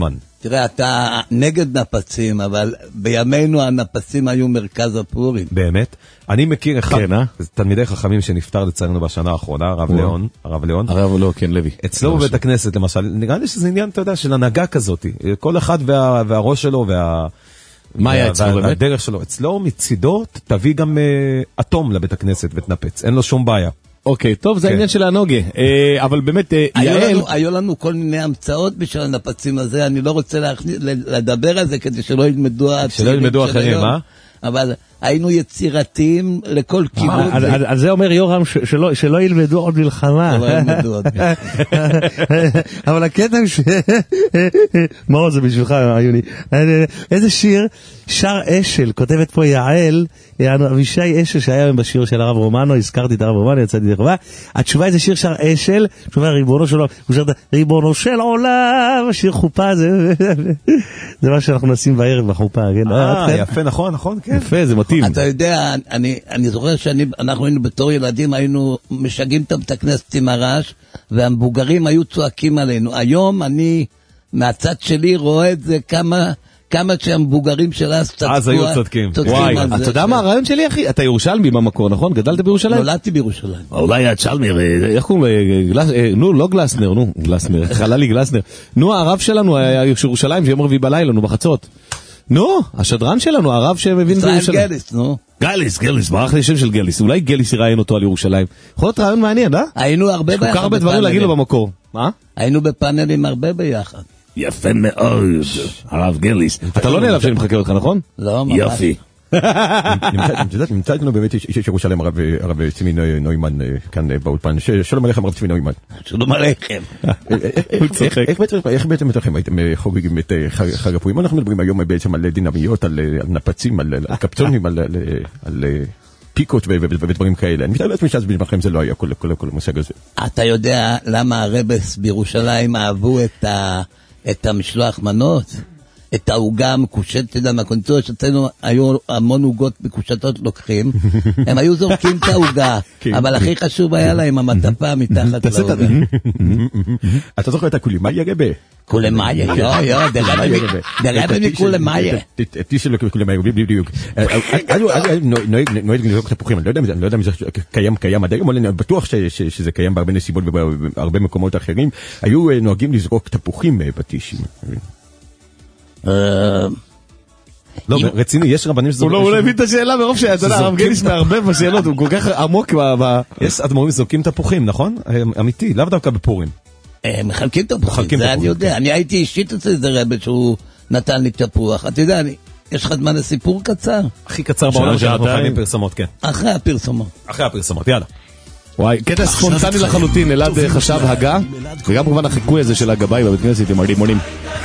תראה, אתה נגד נפצים, אבל בימינו הנפצים היו מרכז הפורים. באמת? אני מכיר אחד, תלמידי חכמים שנפטר לצערנו בשנה האחרונה, הרב ליאון. הרב לא, כן, לוי. אצלו בבית הכנסת למשל, נראה לי שזה עניין, אתה יודע, של הנהגה כזאת. כל אחד והראש שלו מה היה אצלו באמת? והדרך שלו. אצלו מצידו תביא גם אטום לבית הכנסת ותנפץ. אין לו שום בעיה. אוקיי, טוב, זה העניין של הנוגה. אבל באמת, יעל... היו לנו כל מיני המצאות בשביל הנפצים הזה, אני לא רוצה לדבר על זה כדי שלא ילמדו אחרים, מה? אבל היינו יצירתיים לכל כיוון. על זה אומר יורם שלא ילמדו עוד מלחמה. לא ילמדו עוד מלחמה. אבל הקטע מה זה בשבילך, יוני? איזה שיר? שר אשל, כותבת פה יעל, אבישי אשל שהיה בשיר של הרב רומנו, הזכרתי את הרב רומנו, יצאתי דרך בה. התשובה איזה שיר שר אשל, שאומר ריבונו של עולם, הוא שר ריבונו של עולם, שיר חופה, זה מה שאנחנו נשים בערב בחופה. יפה, נכון, כן. יפה, זה מתאים. אתה יודע, אני זוכר שאנחנו היינו בתור ילדים, היינו משגעים את בית הכנסת עם הרעש, והמבוגרים היו צועקים עלינו. היום אני, מהצד שלי, רואה את זה כמה שהמבוגרים שלה אז היו צודקים. וואי, אתה יודע מה הרעיון שלי, אחי? אתה ירושלמי במקור, נכון? גדלת בירושלים? נולדתי בירושלים. אולי הצ'למר, איך קוראים? נו, לא גלסנר, גלסנר, חללי גלסנר. נו, הרב שלנו היה ירושלים, שיום רביעי בלילה, נו, בחצות. נו, השדרן שלנו, הרב שמבין בירושלים. ישראל גליס, נו. גליס, ברח לי שם של גליס. אולי גליס יראיין אותו על ירושלים. יכול להיות רעיון מעניין, אה? היינו הרבה ביחד. כל כך הרבה דברים להגיד לו במקור. מה? היינו בפאנלים הרבה ביחד. יפה מאוד, הרב גליס. אתה לא נעלב שאני מחכה אותך, נכון? לא, ממש. יופי. נמצא איתנו באמת איש ירושלים, הרב צבי נוימן, כאן באולפן. שלום עליכם, הרב צבי נוימן. שלום עליכם. איך בעצם הייתם חוגגים את חג הפורים? אנחנו מדברים היום בעצם על דינמיות, על נפצים, על קפצונים, על פיקות ודברים כאלה. אני מתאר לעצמי שאז בשבילכם זה לא היה כל המושג הזה. אתה יודע למה הרבס בירושלים אהבו את המשלוח מנות? את העוגה המקושטת, אתה יודע, מהקונטור שאצלנו היו המון עוגות מקושטות לוקחים, הם היו זורקים את העוגה, אבל הכי חשוב היה להם המטפה מתחת לעוגה. אתה זוכר את הקולימאיה רבה? קולימאיה, דרבה מקולימאיה. תשאי שלו קולימאיה, בדיוק. נוהג לזרוק תפוחים, אני לא יודע אם זה קיים עד היום, אבל אני בטוח שזה קיים בהרבה נסיבות ובהרבה מקומות אחרים. היו נוהגים לזרוק תפוחים בטישים. לא, רציני, יש רבנים שזורקים... הוא לא הבין את השאלה ברוב שאתה יודע, הרב גליס מערבב בשאלות, הוא כל כך עמוק יש אדמו"רים שזורקים תפוחים, נכון? אמיתי, לאו דווקא בפורים. מחלקים תפוחים, זה אני יודע. אני הייתי אישית אצל איזה רבן שהוא נתן לי תפוח. אתה יודע, יש לך זמן לסיפור קצר? הכי קצר בעולם שאנחנו חייבים פרסומות, כן. אחרי הפרסומות, יאללה. וואי, קטע ספונטני לחלוטין, אלעד חשב הגה, וגם כמובן החיקוי הזה של הגבאי בבית כנסת עם הרימונים.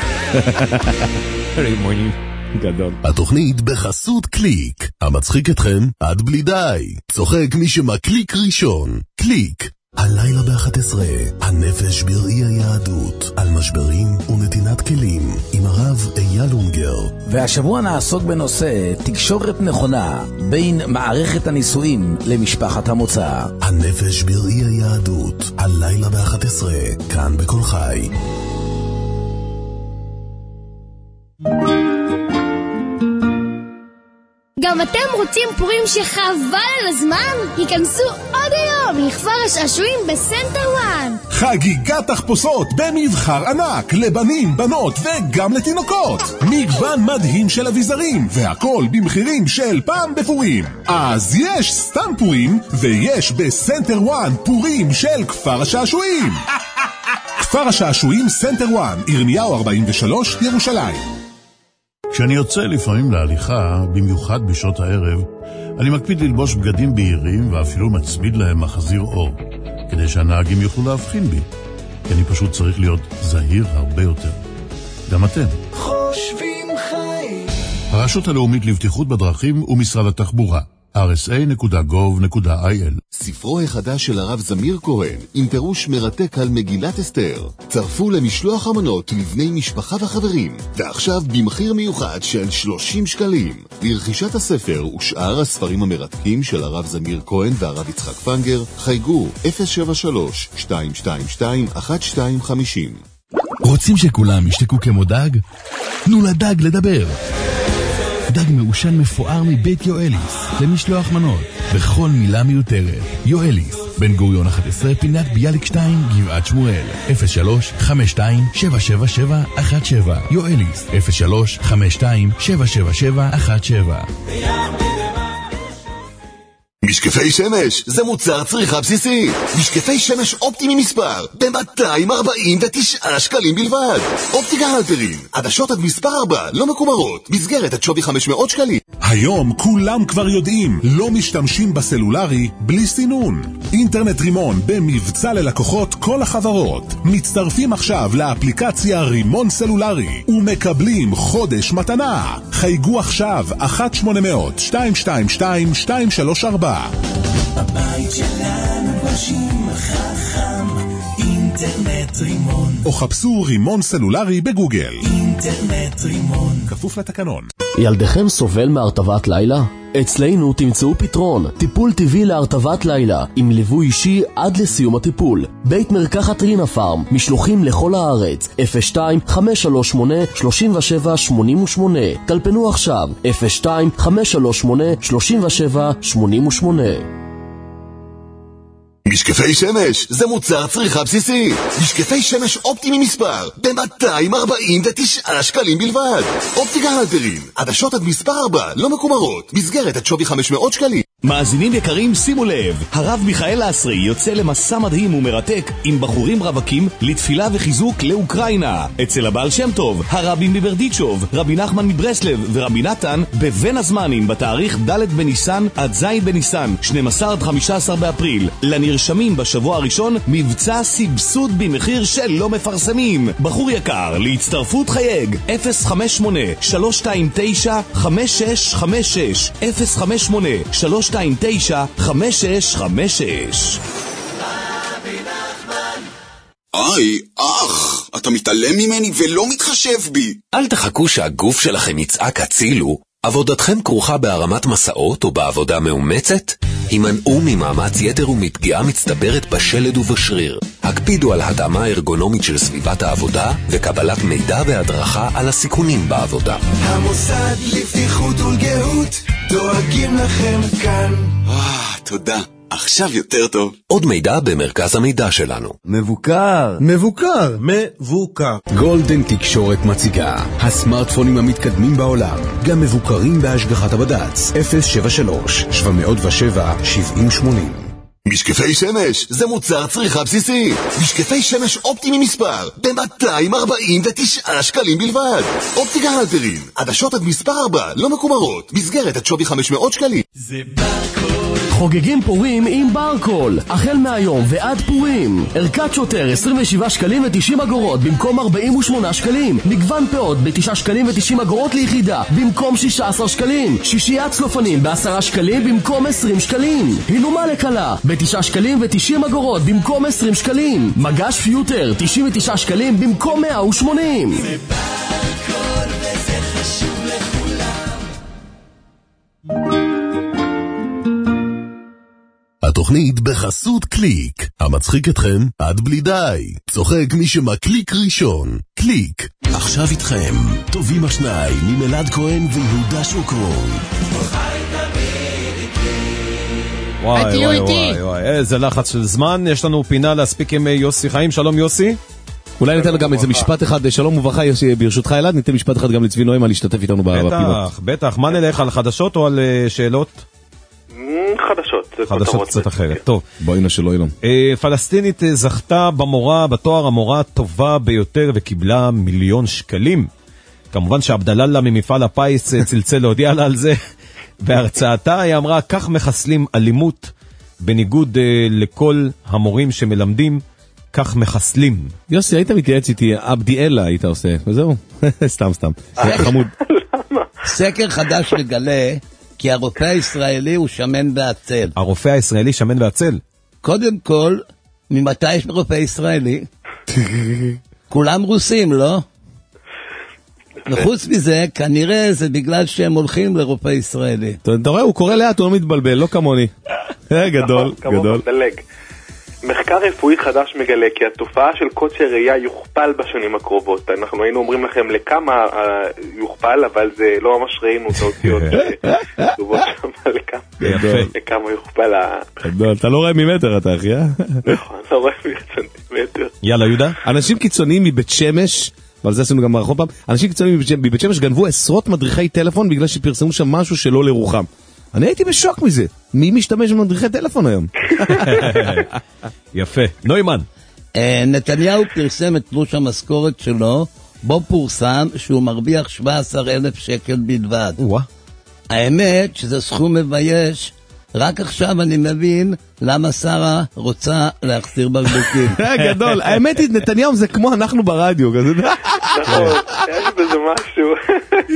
רימונים. גדול. התוכנית בחסות קליק, המצחיק אתכם עד בלי די. צוחק מי שמקליק ראשון. קליק. הלילה ב-11, הנפש בראי היהדות, על משברים ונתינת כלים, עם הרב אייל אונגר. והשבוע נעסוק בנושא תקשורת נכונה בין מערכת הנישואים למשפחת המוצא. הנפש בראי היהדות, הלילה ב-11, כאן בכל חי. גם אתם רוצים פורים שחבל על הזמן? היכנסו עוד היום לכפר השעשועים בסנטר וואן. חגיגת תחפושות במבחר ענק לבנים, בנות וגם לתינוקות. מגוון מדהים של אביזרים והכל במחירים של פעם בפורים. אז יש סתם פורים ויש בסנטר וואן פורים של כפר השעשועים. כפר השעשועים סנטר וואן, ירמיהו 43, ירושלים. כשאני יוצא לפעמים להליכה, במיוחד בשעות הערב, אני מקפיד ללבוש בגדים בהירים ואפילו מצמיד להם מחזיר אור, כדי שהנהגים יוכלו להבחין בי, כי אני פשוט צריך להיות זהיר הרבה יותר. גם אתם. חושבים חיים. הרשות הלאומית לבטיחות בדרכים ומשרד התחבורה. rsa.gov.il. ספרו החדש של הרב זמיר כהן עם פירוש מרתק על מגילת אסתר. צרפו למשלוח המנות לבני משפחה וחברים, ועכשיו במחיר מיוחד של 30 שקלים. לרכישת הספר ושאר הספרים המרתקים של הרב זמיר כהן והרב יצחק פנגר, חייגו 073-222-1250. רוצים שכולם ישתקו כמו דג? תנו לדג לדבר. דג מעושן מפואר מבית יואליס, למשלוח מנות, בכל מילה מיותרת. יואליס, בן גוריון 11, פינת ביאליק 2, גבעת שמואל, 03-52-77717. יואליס, 03-52-77717. משקפי שמש זה מוצר צריכה בסיסי. משקפי שמש אופטי ממספר ב-249 שקלים בלבד. אופטיקה הלפרין, עדשות עד מספר 4, לא מקומרות, מסגרת עד שווי 500 שקלים. היום כולם כבר יודעים, לא משתמשים בסלולרי בלי סינון. אינטרנט רימון במבצע ללקוחות כל החברות. מצטרפים עכשיו לאפליקציה רימון סלולרי ומקבלים חודש מתנה. חייגו עכשיו 1-800-222-234. בבית שלנו גושים חכם, אינטרנט רימון. או חפשו רימון סלולרי בגוגל. אינטרנט רימון. כפוף לתקנון. ילדכם סובל מהרטבת לילה? אצלנו תמצאו פתרון, טיפול טבעי להרטבת לילה, עם ליווי אישי עד לסיום הטיפול. בית מרקחת רינה פארם, משלוחים לכל הארץ, 02-538-3788. טלפנו עכשיו, 02-538-3788. משקפי שמש זה מוצר צריכה בסיסי. משקפי שמש אופטי ממספר ב-249 שקלים בלבד. אופטיקה הלפרין, עדשות עד מספר 4, לא מקומרות, מסגרת עד שווי 500 שקלים. מאזינים יקרים, שימו לב, הרב מיכאל אסרי יוצא למסע מדהים ומרתק עם בחורים רווקים לתפילה וחיזוק לאוקראינה. אצל הבעל שם טוב, הרבי מברדיצ'וב, רבי נחמן מברסלב ורבי נתן בבין הזמנים בתאריך ד' בניסן עד ז' בניסן, 12 עד 15 באפריל. לנרשמים בשבוע הראשון מבצע סבסוד במחיר שלא מפרסמים. בחור יקר, להצטרפות חייג 058-329-5656 058-329-5656. היי, אח, אתה מתעלם ממני ולא מתחשב בי. אל תחכו שהגוף שלכם יצעק הצילו. עבודתכם כרוכה בהרמת מסעות או בעבודה מאומצת? הימנעו ממאמץ יתר ומפגיעה מצטברת בשלד ובשריר. הקפידו על התאמה ארגונומית של סביבת העבודה וקבלת מידע והדרכה על הסיכונים בעבודה. המוסד לבטיחות ולגהות דואגים לכם כאן. תודה. עכשיו יותר טוב. עוד מידע במרכז המידע שלנו. מבוקר. גולדן תקשורת מציגה הסמארטפונים המתקדמים בעולם, גם מבוקרים בהשגחת הבד"ץ. 073-707-7080. משקפי שמש זה מוצר צריכה בסיסי. משקפי שמש אופטי ממספר ב-249 שקלים בלבד. אופטיקה הלפרין, עדשות עד מספר 4, לא מקומרות, מסגרת עד שווי 500 שקלים. זה ברקול. חוגגים פורים עם ברקול, החל מהיום ועד פורים. ערכת שוטר 27 שקלים ו90 אגורות במקום 48 שקלים. מגוון פאות ב9 שקלים ו90 אגורות ליחידה במקום 16 שקלים. שישיית צלופנים ב10 שקלים במקום 20 שקלים. הילומה לקלה ב9 שקלים ו90 אגורות במקום 20 שקלים. מגש פיוטר 99 שקלים במקום 180. זה ברקול וזה חשוב לכולם. התוכנית בחסות קליק, המצחיק אתכם עד בלי די. צוחק מי שמקליק ראשון. קליק. עכשיו איתכם, טובים השניים עם אלעד כהן ויהודה שוקרון. וואי, איזה לחץ של זמן. יש לנו פינה להספיק עם יוסי חיים. שלום יוסי. אולי ניתן גם איזה משפט אחד, שלום וברכה יוסי, ברשותך אלעד, ניתן משפט אחד גם לצבי נוימן להשתתף איתנו בפינות. בטח, מה נלך, על חדשות או על שאלות? חדשות קצת אחרת. טוב, בואי נשאלו אילון. פלסטינית זכתה בתואר המורה הטובה ביותר וקיבלה 1,000,000 שקלים. כמובן שעבדללה ממפעל הפיס צלצל להודיע לה על זה. בהרצאתה היא אמרה, כך מחסלים אלימות, בניגוד לכל המורים שמלמדים, כך מחסלים. יוסי, היית מתייעץ איתי, אבדיאלה היית עושה, וזהו. סתם. חמוד. סקר חדש מגלה כי הרופא הישראלי הוא שמן ועצל. הרופא הישראלי שמן ועצל? קודם כל, ממתי יש רופא ישראלי? כולם רוסים, לא? וחוץ מזה, כנראה זה בגלל שהם הולכים לרופא ישראלי. אתה רואה, הוא קורא לאט, הוא לא מתבלבל, לא כמוני. גדול. מחקר רפואי חדש מגלה כי התופעה של קוצר ראייה יוכפל בשנים הקרובות. אנחנו היינו אומרים לכם לכמה יוכפל, אבל זה לא ממש ראינו את האותיות כתובות שם לכמה יוכפל. אתה לא רואה ממטר אתה אחי, נכון, אתה רואה ממטר. יאללה יהודה. אנשים קיצוניים מבית שמש, ועל זה עשינו גם מערכות פעם, אנשים קיצוניים מבית שמש גנבו עשרות מדריכי טלפון בגלל שפרסמו שם משהו שלא לרוחם. אני הייתי בשוק מזה. מי משתמש במדריכי טלפון היום? יפה. נוימן. נתניהו פרסם את תלוש המשכורת שלו, בו פורסם שהוא מרוויח 17,000 שקל בלבד. האמת שזה סכום מבייש. רק עכשיו אני מבין למה שרה רוצה להחסיר בקבוקים. גדול. האמת היא, נתניהו זה כמו אנחנו ברדיו. נכון, יש בזה משהו.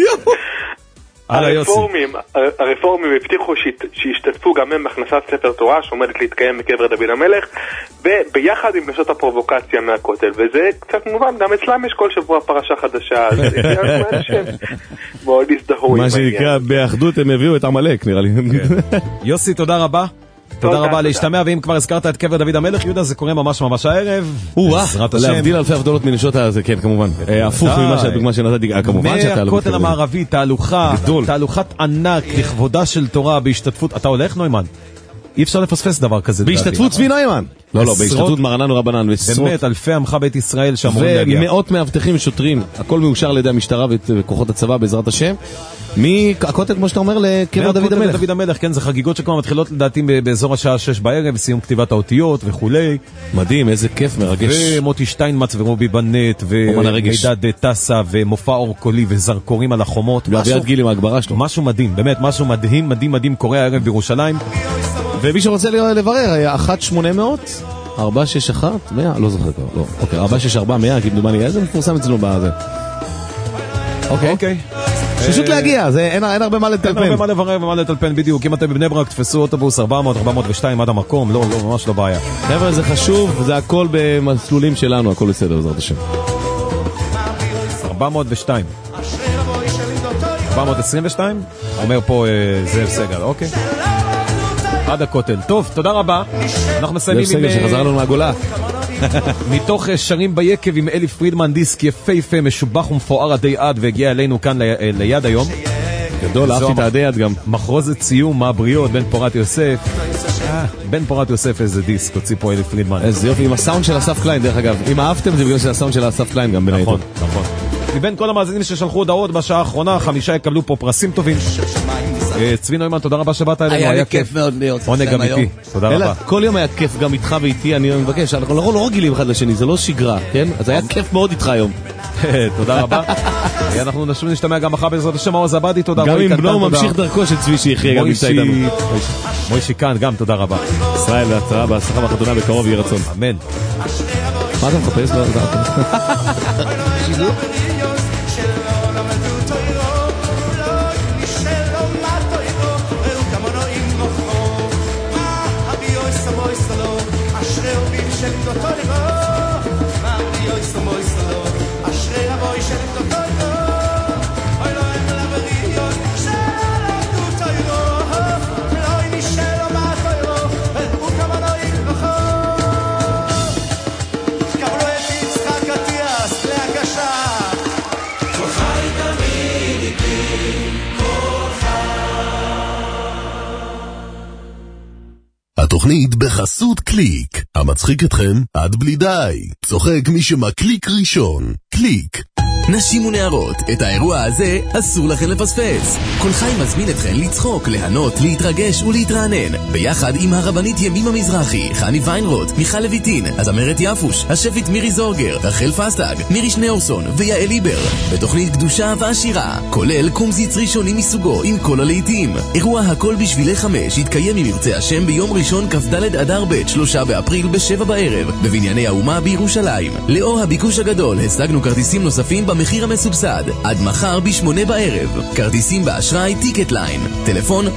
הרפורמים הבטיחו שישתתפו גם הם בהכנסת ספר תורה שעומדת להתקיים בקבר דוד המלך, וביחד עם נשות הפרובוקציה מהכותל, וזה קצת מובן, גם אצלם יש כל שבוע פרשה חדשה, אז מאוד הזדהו. מה שנקרא, באחדות הם הביאו את עמלק, נראה לי. יוסי, תודה רבה. תודה רבה להשתמע, ואם כבר הזכרת את קבר דוד המלך, יהודה, זה קורה ממש הערב. להבדיל אלפי הבדלות מנשות הזה, כן, כמובן. הפוך ממה שהדוגמה שנתתי, כמובן שאתה לא מהכותל המערבי, תהלוכת ענק לכבודה של תורה בהשתתפות, אתה הולך נוימן? אי אפשר לפספס דבר כזה. בהשתתפות צבי נוימן. לא, בהשתתפות מרנן ורבנן. באמת, אלפי עמך בית ישראל שאמורים להגיע. ומאות מאבטחים ושוטרים, הכל מאושר לידי המשטרה וכוחות הצבא בעזרת השם. מהכותל, כמו שאתה אומר, לקבר דוד המלך. דוד המלך, כן, זה חגיגות שכבר מתחילות לדעתי באזור השעה 6 בערב, סיום כתיבת האותיות וכולי. מדהים, איזה כיף, מרגש. ומוטי שטיינמץ ורובי בנט, ומידד טסה, ומופע אור קולי, וזרקורים על החומות. ואביעד גיל עם ההגברה שלו. משהו מדהים, באמת, משהו מדהים, מדהים, מדהים, קורה הערב בירושלים. ומי שרוצה לברר, 1-800-461-100, לא זוכר כבר, לא. אוקיי, 464-100, כמדומני, זה מפורסם אצלנו בזה. אוקיי. פשוט להגיע, אין הרבה מה לטלפן. אין הרבה מה לברר ומה לטלפן, בדיוק. אם אתם בבני ברק, תפסו אוטובוס 400, 402 עד המקום, לא, ממש לא בעיה. חבר'ה, זה חשוב, זה הכל במסלולים שלנו, הכל בסדר, בעזרת השם. 402. 422? אומר פה זאב סגל, אוקיי. עד הכותל. טוב, תודה רבה. אנחנו מסיימים עם... זאב סגל שחזר לנו מהגולה. מתוך שרים ביקב עם אלי פרידמן, דיסק יפהפה, משובח ומפואר עדי עד, והגיע אלינו כאן ליד היום. גדול, אהבתי את עדי עד גם. מחרוזת סיום, מהבריות, בן פורת יוסף. בן פורת יוסף איזה דיסק, הוציא פה אלי פרידמן. איזה יופי, עם הסאונד של אסף קליין, דרך אגב. אם אהבתם זה בגלל של הסאונד של אסף קליין גם בין היתר. נכון. מבין כל המאזינים ששלחו הודעות בשעה האחרונה, 5 יקבלו פה פרסים טובים. צבי נוימן, תודה רבה שבאת אלינו, היה לי כיף מאוד להיות עונג אמיתי, תודה רבה. כל יום היה כיף גם איתך ואיתי, אני מבקש, אנחנו לא רגילים אחד לשני, זה לא שגרה, כן? אז היה כיף מאוד איתך היום. תודה רבה. אנחנו נשתמע גם מחר בעזרת השם, עוז עבדי, תודה. גם עם בנו ממשיך דרכו של צבי שיחיה, גם נמצא איתנו. מוישי כאן, גם תודה רבה. ישראל והצרה בהצלחה והחתונה בקרוב יהיה רצון. אמן. מה אתה מחפש? שידור? התוכנית בחסות קליק, המצחיק אתכם עד בלי די. צוחק מי שמקליק ראשון. קליק. נשים ונערות, את האירוע הזה אסור לכם לפספס. כל חי מזמין אתכם לצחוק, ליהנות, להתרגש ולהתרענן. ביחד עם הרבנית ימימה מזרחי, חני ויינרוט, מיכל לויטין, הזמרת יפוש, השפית מירי זורגר, רחל פסטג, מירי שניאורסון ויעל ליבר. בתוכנית קדושה ועשירה, כולל קומזיץ ראשוני מסוגו עם כל הלהיטים. אירוע הכל בשבילי 5 יתקיים עם ירצה השם ביום ראשון כ"ד אדר ב' 3 באפריל ב7 בערב בבנייני האומה בירושלים. לאור הביקוש הגדול השגנו כרטיסים נוספים במחיר המסובסד עד מחר ב8 בערב. כרטיסים באשראי טיקט ליין, טלפון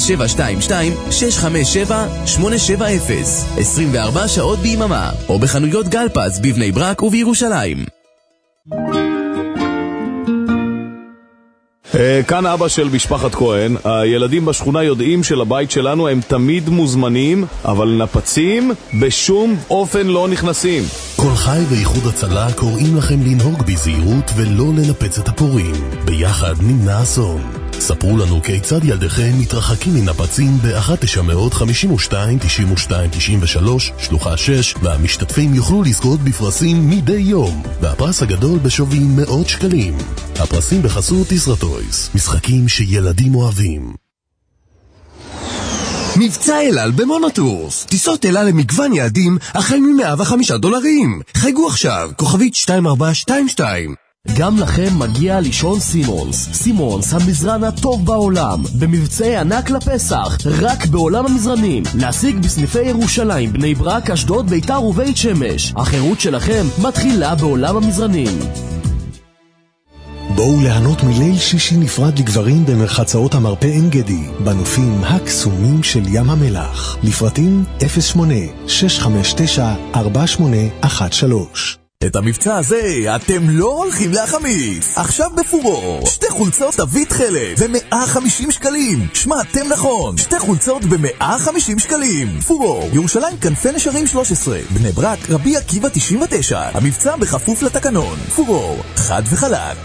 0722-657-870, 24 שעות ביממה, או בחנויות גלפז בבני ברק ובירושלים. כאן אבא של משפחת כהן. הילדים בשכונה יודעים שלבית שלנו הם תמיד מוזמנים, אבל נפצים בשום אופן לא נכנסים. כל חי ואיחוד הצלה קוראים לכם לנהוג בזהירות ולא לנפץ את הפורים. ביחד נמנע אסון. ספרו לנו כיצד ילדיכם מתרחקים מנפצים ב-1-952-92-93 שלוחה 6, והמשתתפים יוכלו לזכות בפרסים מדי יום, והפרס הגדול בשווי מאות שקלים. הפרסים בחסות ישרטויס, משחקים שילדים אוהבים. מבצע אל על במונוטורס. טיסות אל על למגוון יעדים החל $105. חייגו עכשיו, כוכבית 2422. גם לכם מגיע לישון סימונס. סימונס, המזרן הטוב בעולם, במבצעי ענק לפסח, רק בעולם המזרנים. להשיג בסניפי ירושלים, בני ברק, אשדוד, ביתר ובית שמש. החירות שלכם מתחילה בעולם המזרנים. בואו ליהנות מליל שישי נפרד לגברים במרחצאות המרפא עין גדי, בנופים הקסומים של ים המלח. לפרטים 08-659-4813. את המבצע הזה אתם לא הולכים להחמיץ. עכשיו בפורור, 2 חולצות תווית חלק ב-150 שקלים. שמעתם נכון, 2 חולצות ב-150 שקלים. פורור, ירושלים כנפי נשרים 13, בני ברק רבי עקיבא 99. המבצע בכפוף לתקנון. פורור, חד וחלק.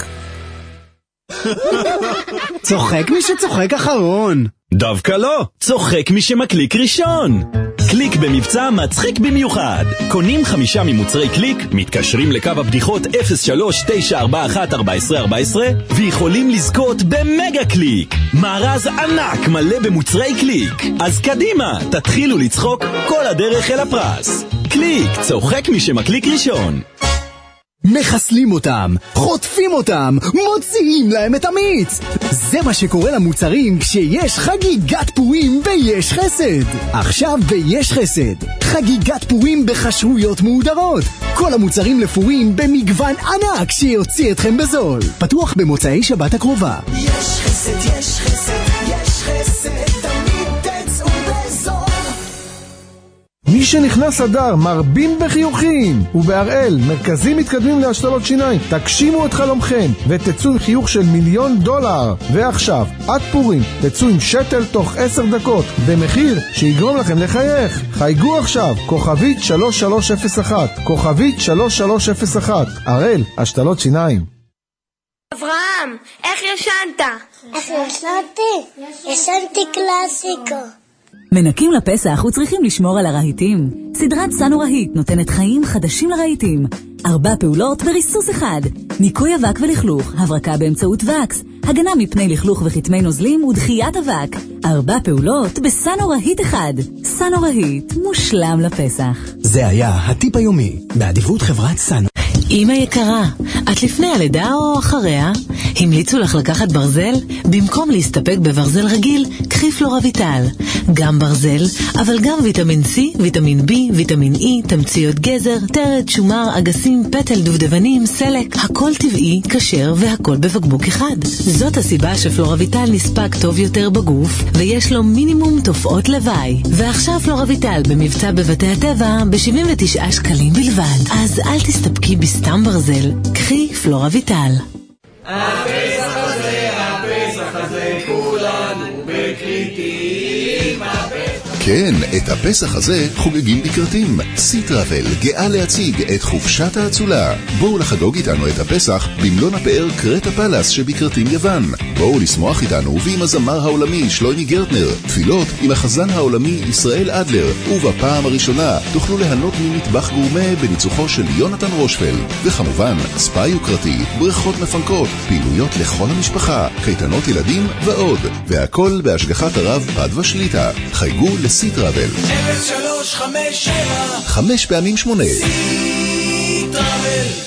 צוחק מי שצוחק אחרון. דווקא לא, צוחק מי שמקליק ראשון. קליק במבצע מצחיק במיוחד. קונים 5 ממוצרי קליק, מתקשרים לקו הבדיחות 03-941-1414 ויכולים לזכות במגה קליק. מארז ענק מלא במוצרי קליק. אז קדימה, תתחילו לצחוק כל הדרך אל הפרס. קליק, צוחק מי שמקליק ראשון. מחסלים אותם, חוטפים אותם, מוציאים להם את המיץ. זה מה שקורה למוצרים כשיש חגיגת פורים ויש חסד. עכשיו ביש חסד, חגיגת פורים בחשרויות מהודרות. כל המוצרים לפורים במגוון ענק שיוציא אתכם בזול. פתוח במוצאי שבת הקרובה. יש חסד, יש חסד, יש חסד, תמיד תצאו בזול. מי שנכנס אדר מרבים בחיוכים, ובהראל מרכזים מתקדמים להשתלות שיניים. תגשימו את חלומכם ותצאו עם חיוך של $1,000,000. ועכשיו, עד פורים, תצאו עם שטל תוך 10 דקות במחיר שיגרום לכם לחייך. חייגו עכשיו, כוכבית 3301, כוכבית 3301. הראל, השתלות שיניים. אברהם, איך ישנת? איך ישנתי? ישנתי קלאסיקו. מנקים לפסח וצריכים לשמור על הרהיטים. סדרת סנו רהיט נותנת חיים חדשים לרהיטים. 4 פעולות בריסוס אחד. ניקוי אבק ולכלוך, הברקה באמצעות וקס, הגנה מפני לכלוך וחתמי נוזלים ודחיית אבק. 4 פעולות בסנו רהיט אחד. סנו רהיט, מושלם לפסח. זה היה הטיפ היומי, באדיבות חברת סנו. אמא יקרה, את לפני הלידה או אחריה? המליצו לך לקחת ברזל? במקום להסתפק בברזל רגיל, קחי פלורביטל. גם ברזל, אבל גם ויטמין C, ויטמין B, ויטמין E, תמציות גזר, טרד, שומר, אגסים, פטל, דובדבנים, סלק, הכל טבעי, כשר והכל בבקבוק אחד. זאת הסיבה שפלורביטל נספק טוב יותר בגוף, ויש לו מינימום תופעות לוואי. ועכשיו פלורביטל במבצע בבתי הטבע ב-79 שקלים בלבד. אז אל תסתפקי בסתם ברזל, קחי פלורביטל. הפסח הזה, כולנו בקריטים. כן, את הפסח הזה חוגגים בקרטים. סי-טראבל גאה להציג את חופשת האצולה. בואו לחגוג איתנו את הפסח במלון הפאר קרטה פלאס שבקרטים יוון. בואו לשמוח איתנו ועם הזמר העולמי שלוימי גרטנר. תפילות עם החזן העולמי ישראל אדלר. ובפעם הראשונה תוכלו ליהנות ממטבח גורמה בניצוחו של יונתן רושפל. וכמובן, ספא יוקרתי, בריכות מפנקות, פעילויות לכל המשפחה, קייטנות ילדים ועוד. והכל בהשגחת הרב פד ושליטה. חייגו סי-טראבל 0357 5 פעמים 8. סי-טראבל.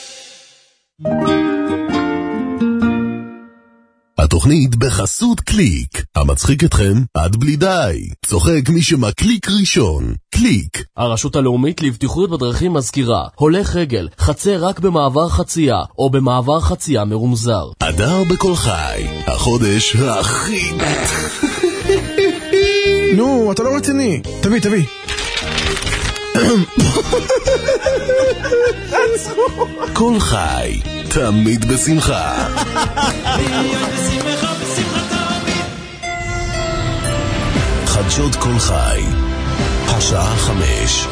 התוכנית בחסות קליק, המצחיק אתכם עד בלי די. צוחק מי שמקליק ראשון. קליק. הרשות הלאומית לבטיחות בדרכים מזכירה, הולך רגל, חצה רק במעבר חצייה, או במעבר חצייה מרומזר. אדר בכל חי, החודש הכי... נו, אתה לא רציני. תביא. כל חי, תמיד בשמחה. חדשות כל חי, השעה 5.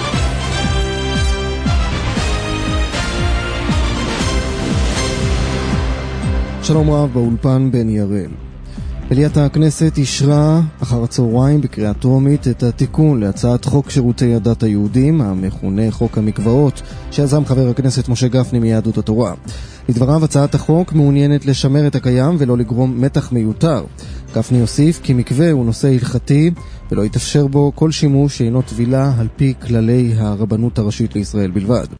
שלום רב, באולפן בן ירל. מליאת הכנסת אישרה אחר הצהריים בקריאה טרומית את התיקון להצעת חוק שירותי הדת היהודים, המכונה חוק המקוואות, שיזם חבר הכנסת משה גפני מיהדות התורה. לדבריו, הצעת החוק מעוניינת לשמר את הקיים ולא לגרום מתח מיותר. גפני הוסיף כי מקווה הוא נושא הלכתי ולא יתאפשר בו כל שימוש שאינו טבילה על פי כללי הרבנות הראשית לישראל בלבד.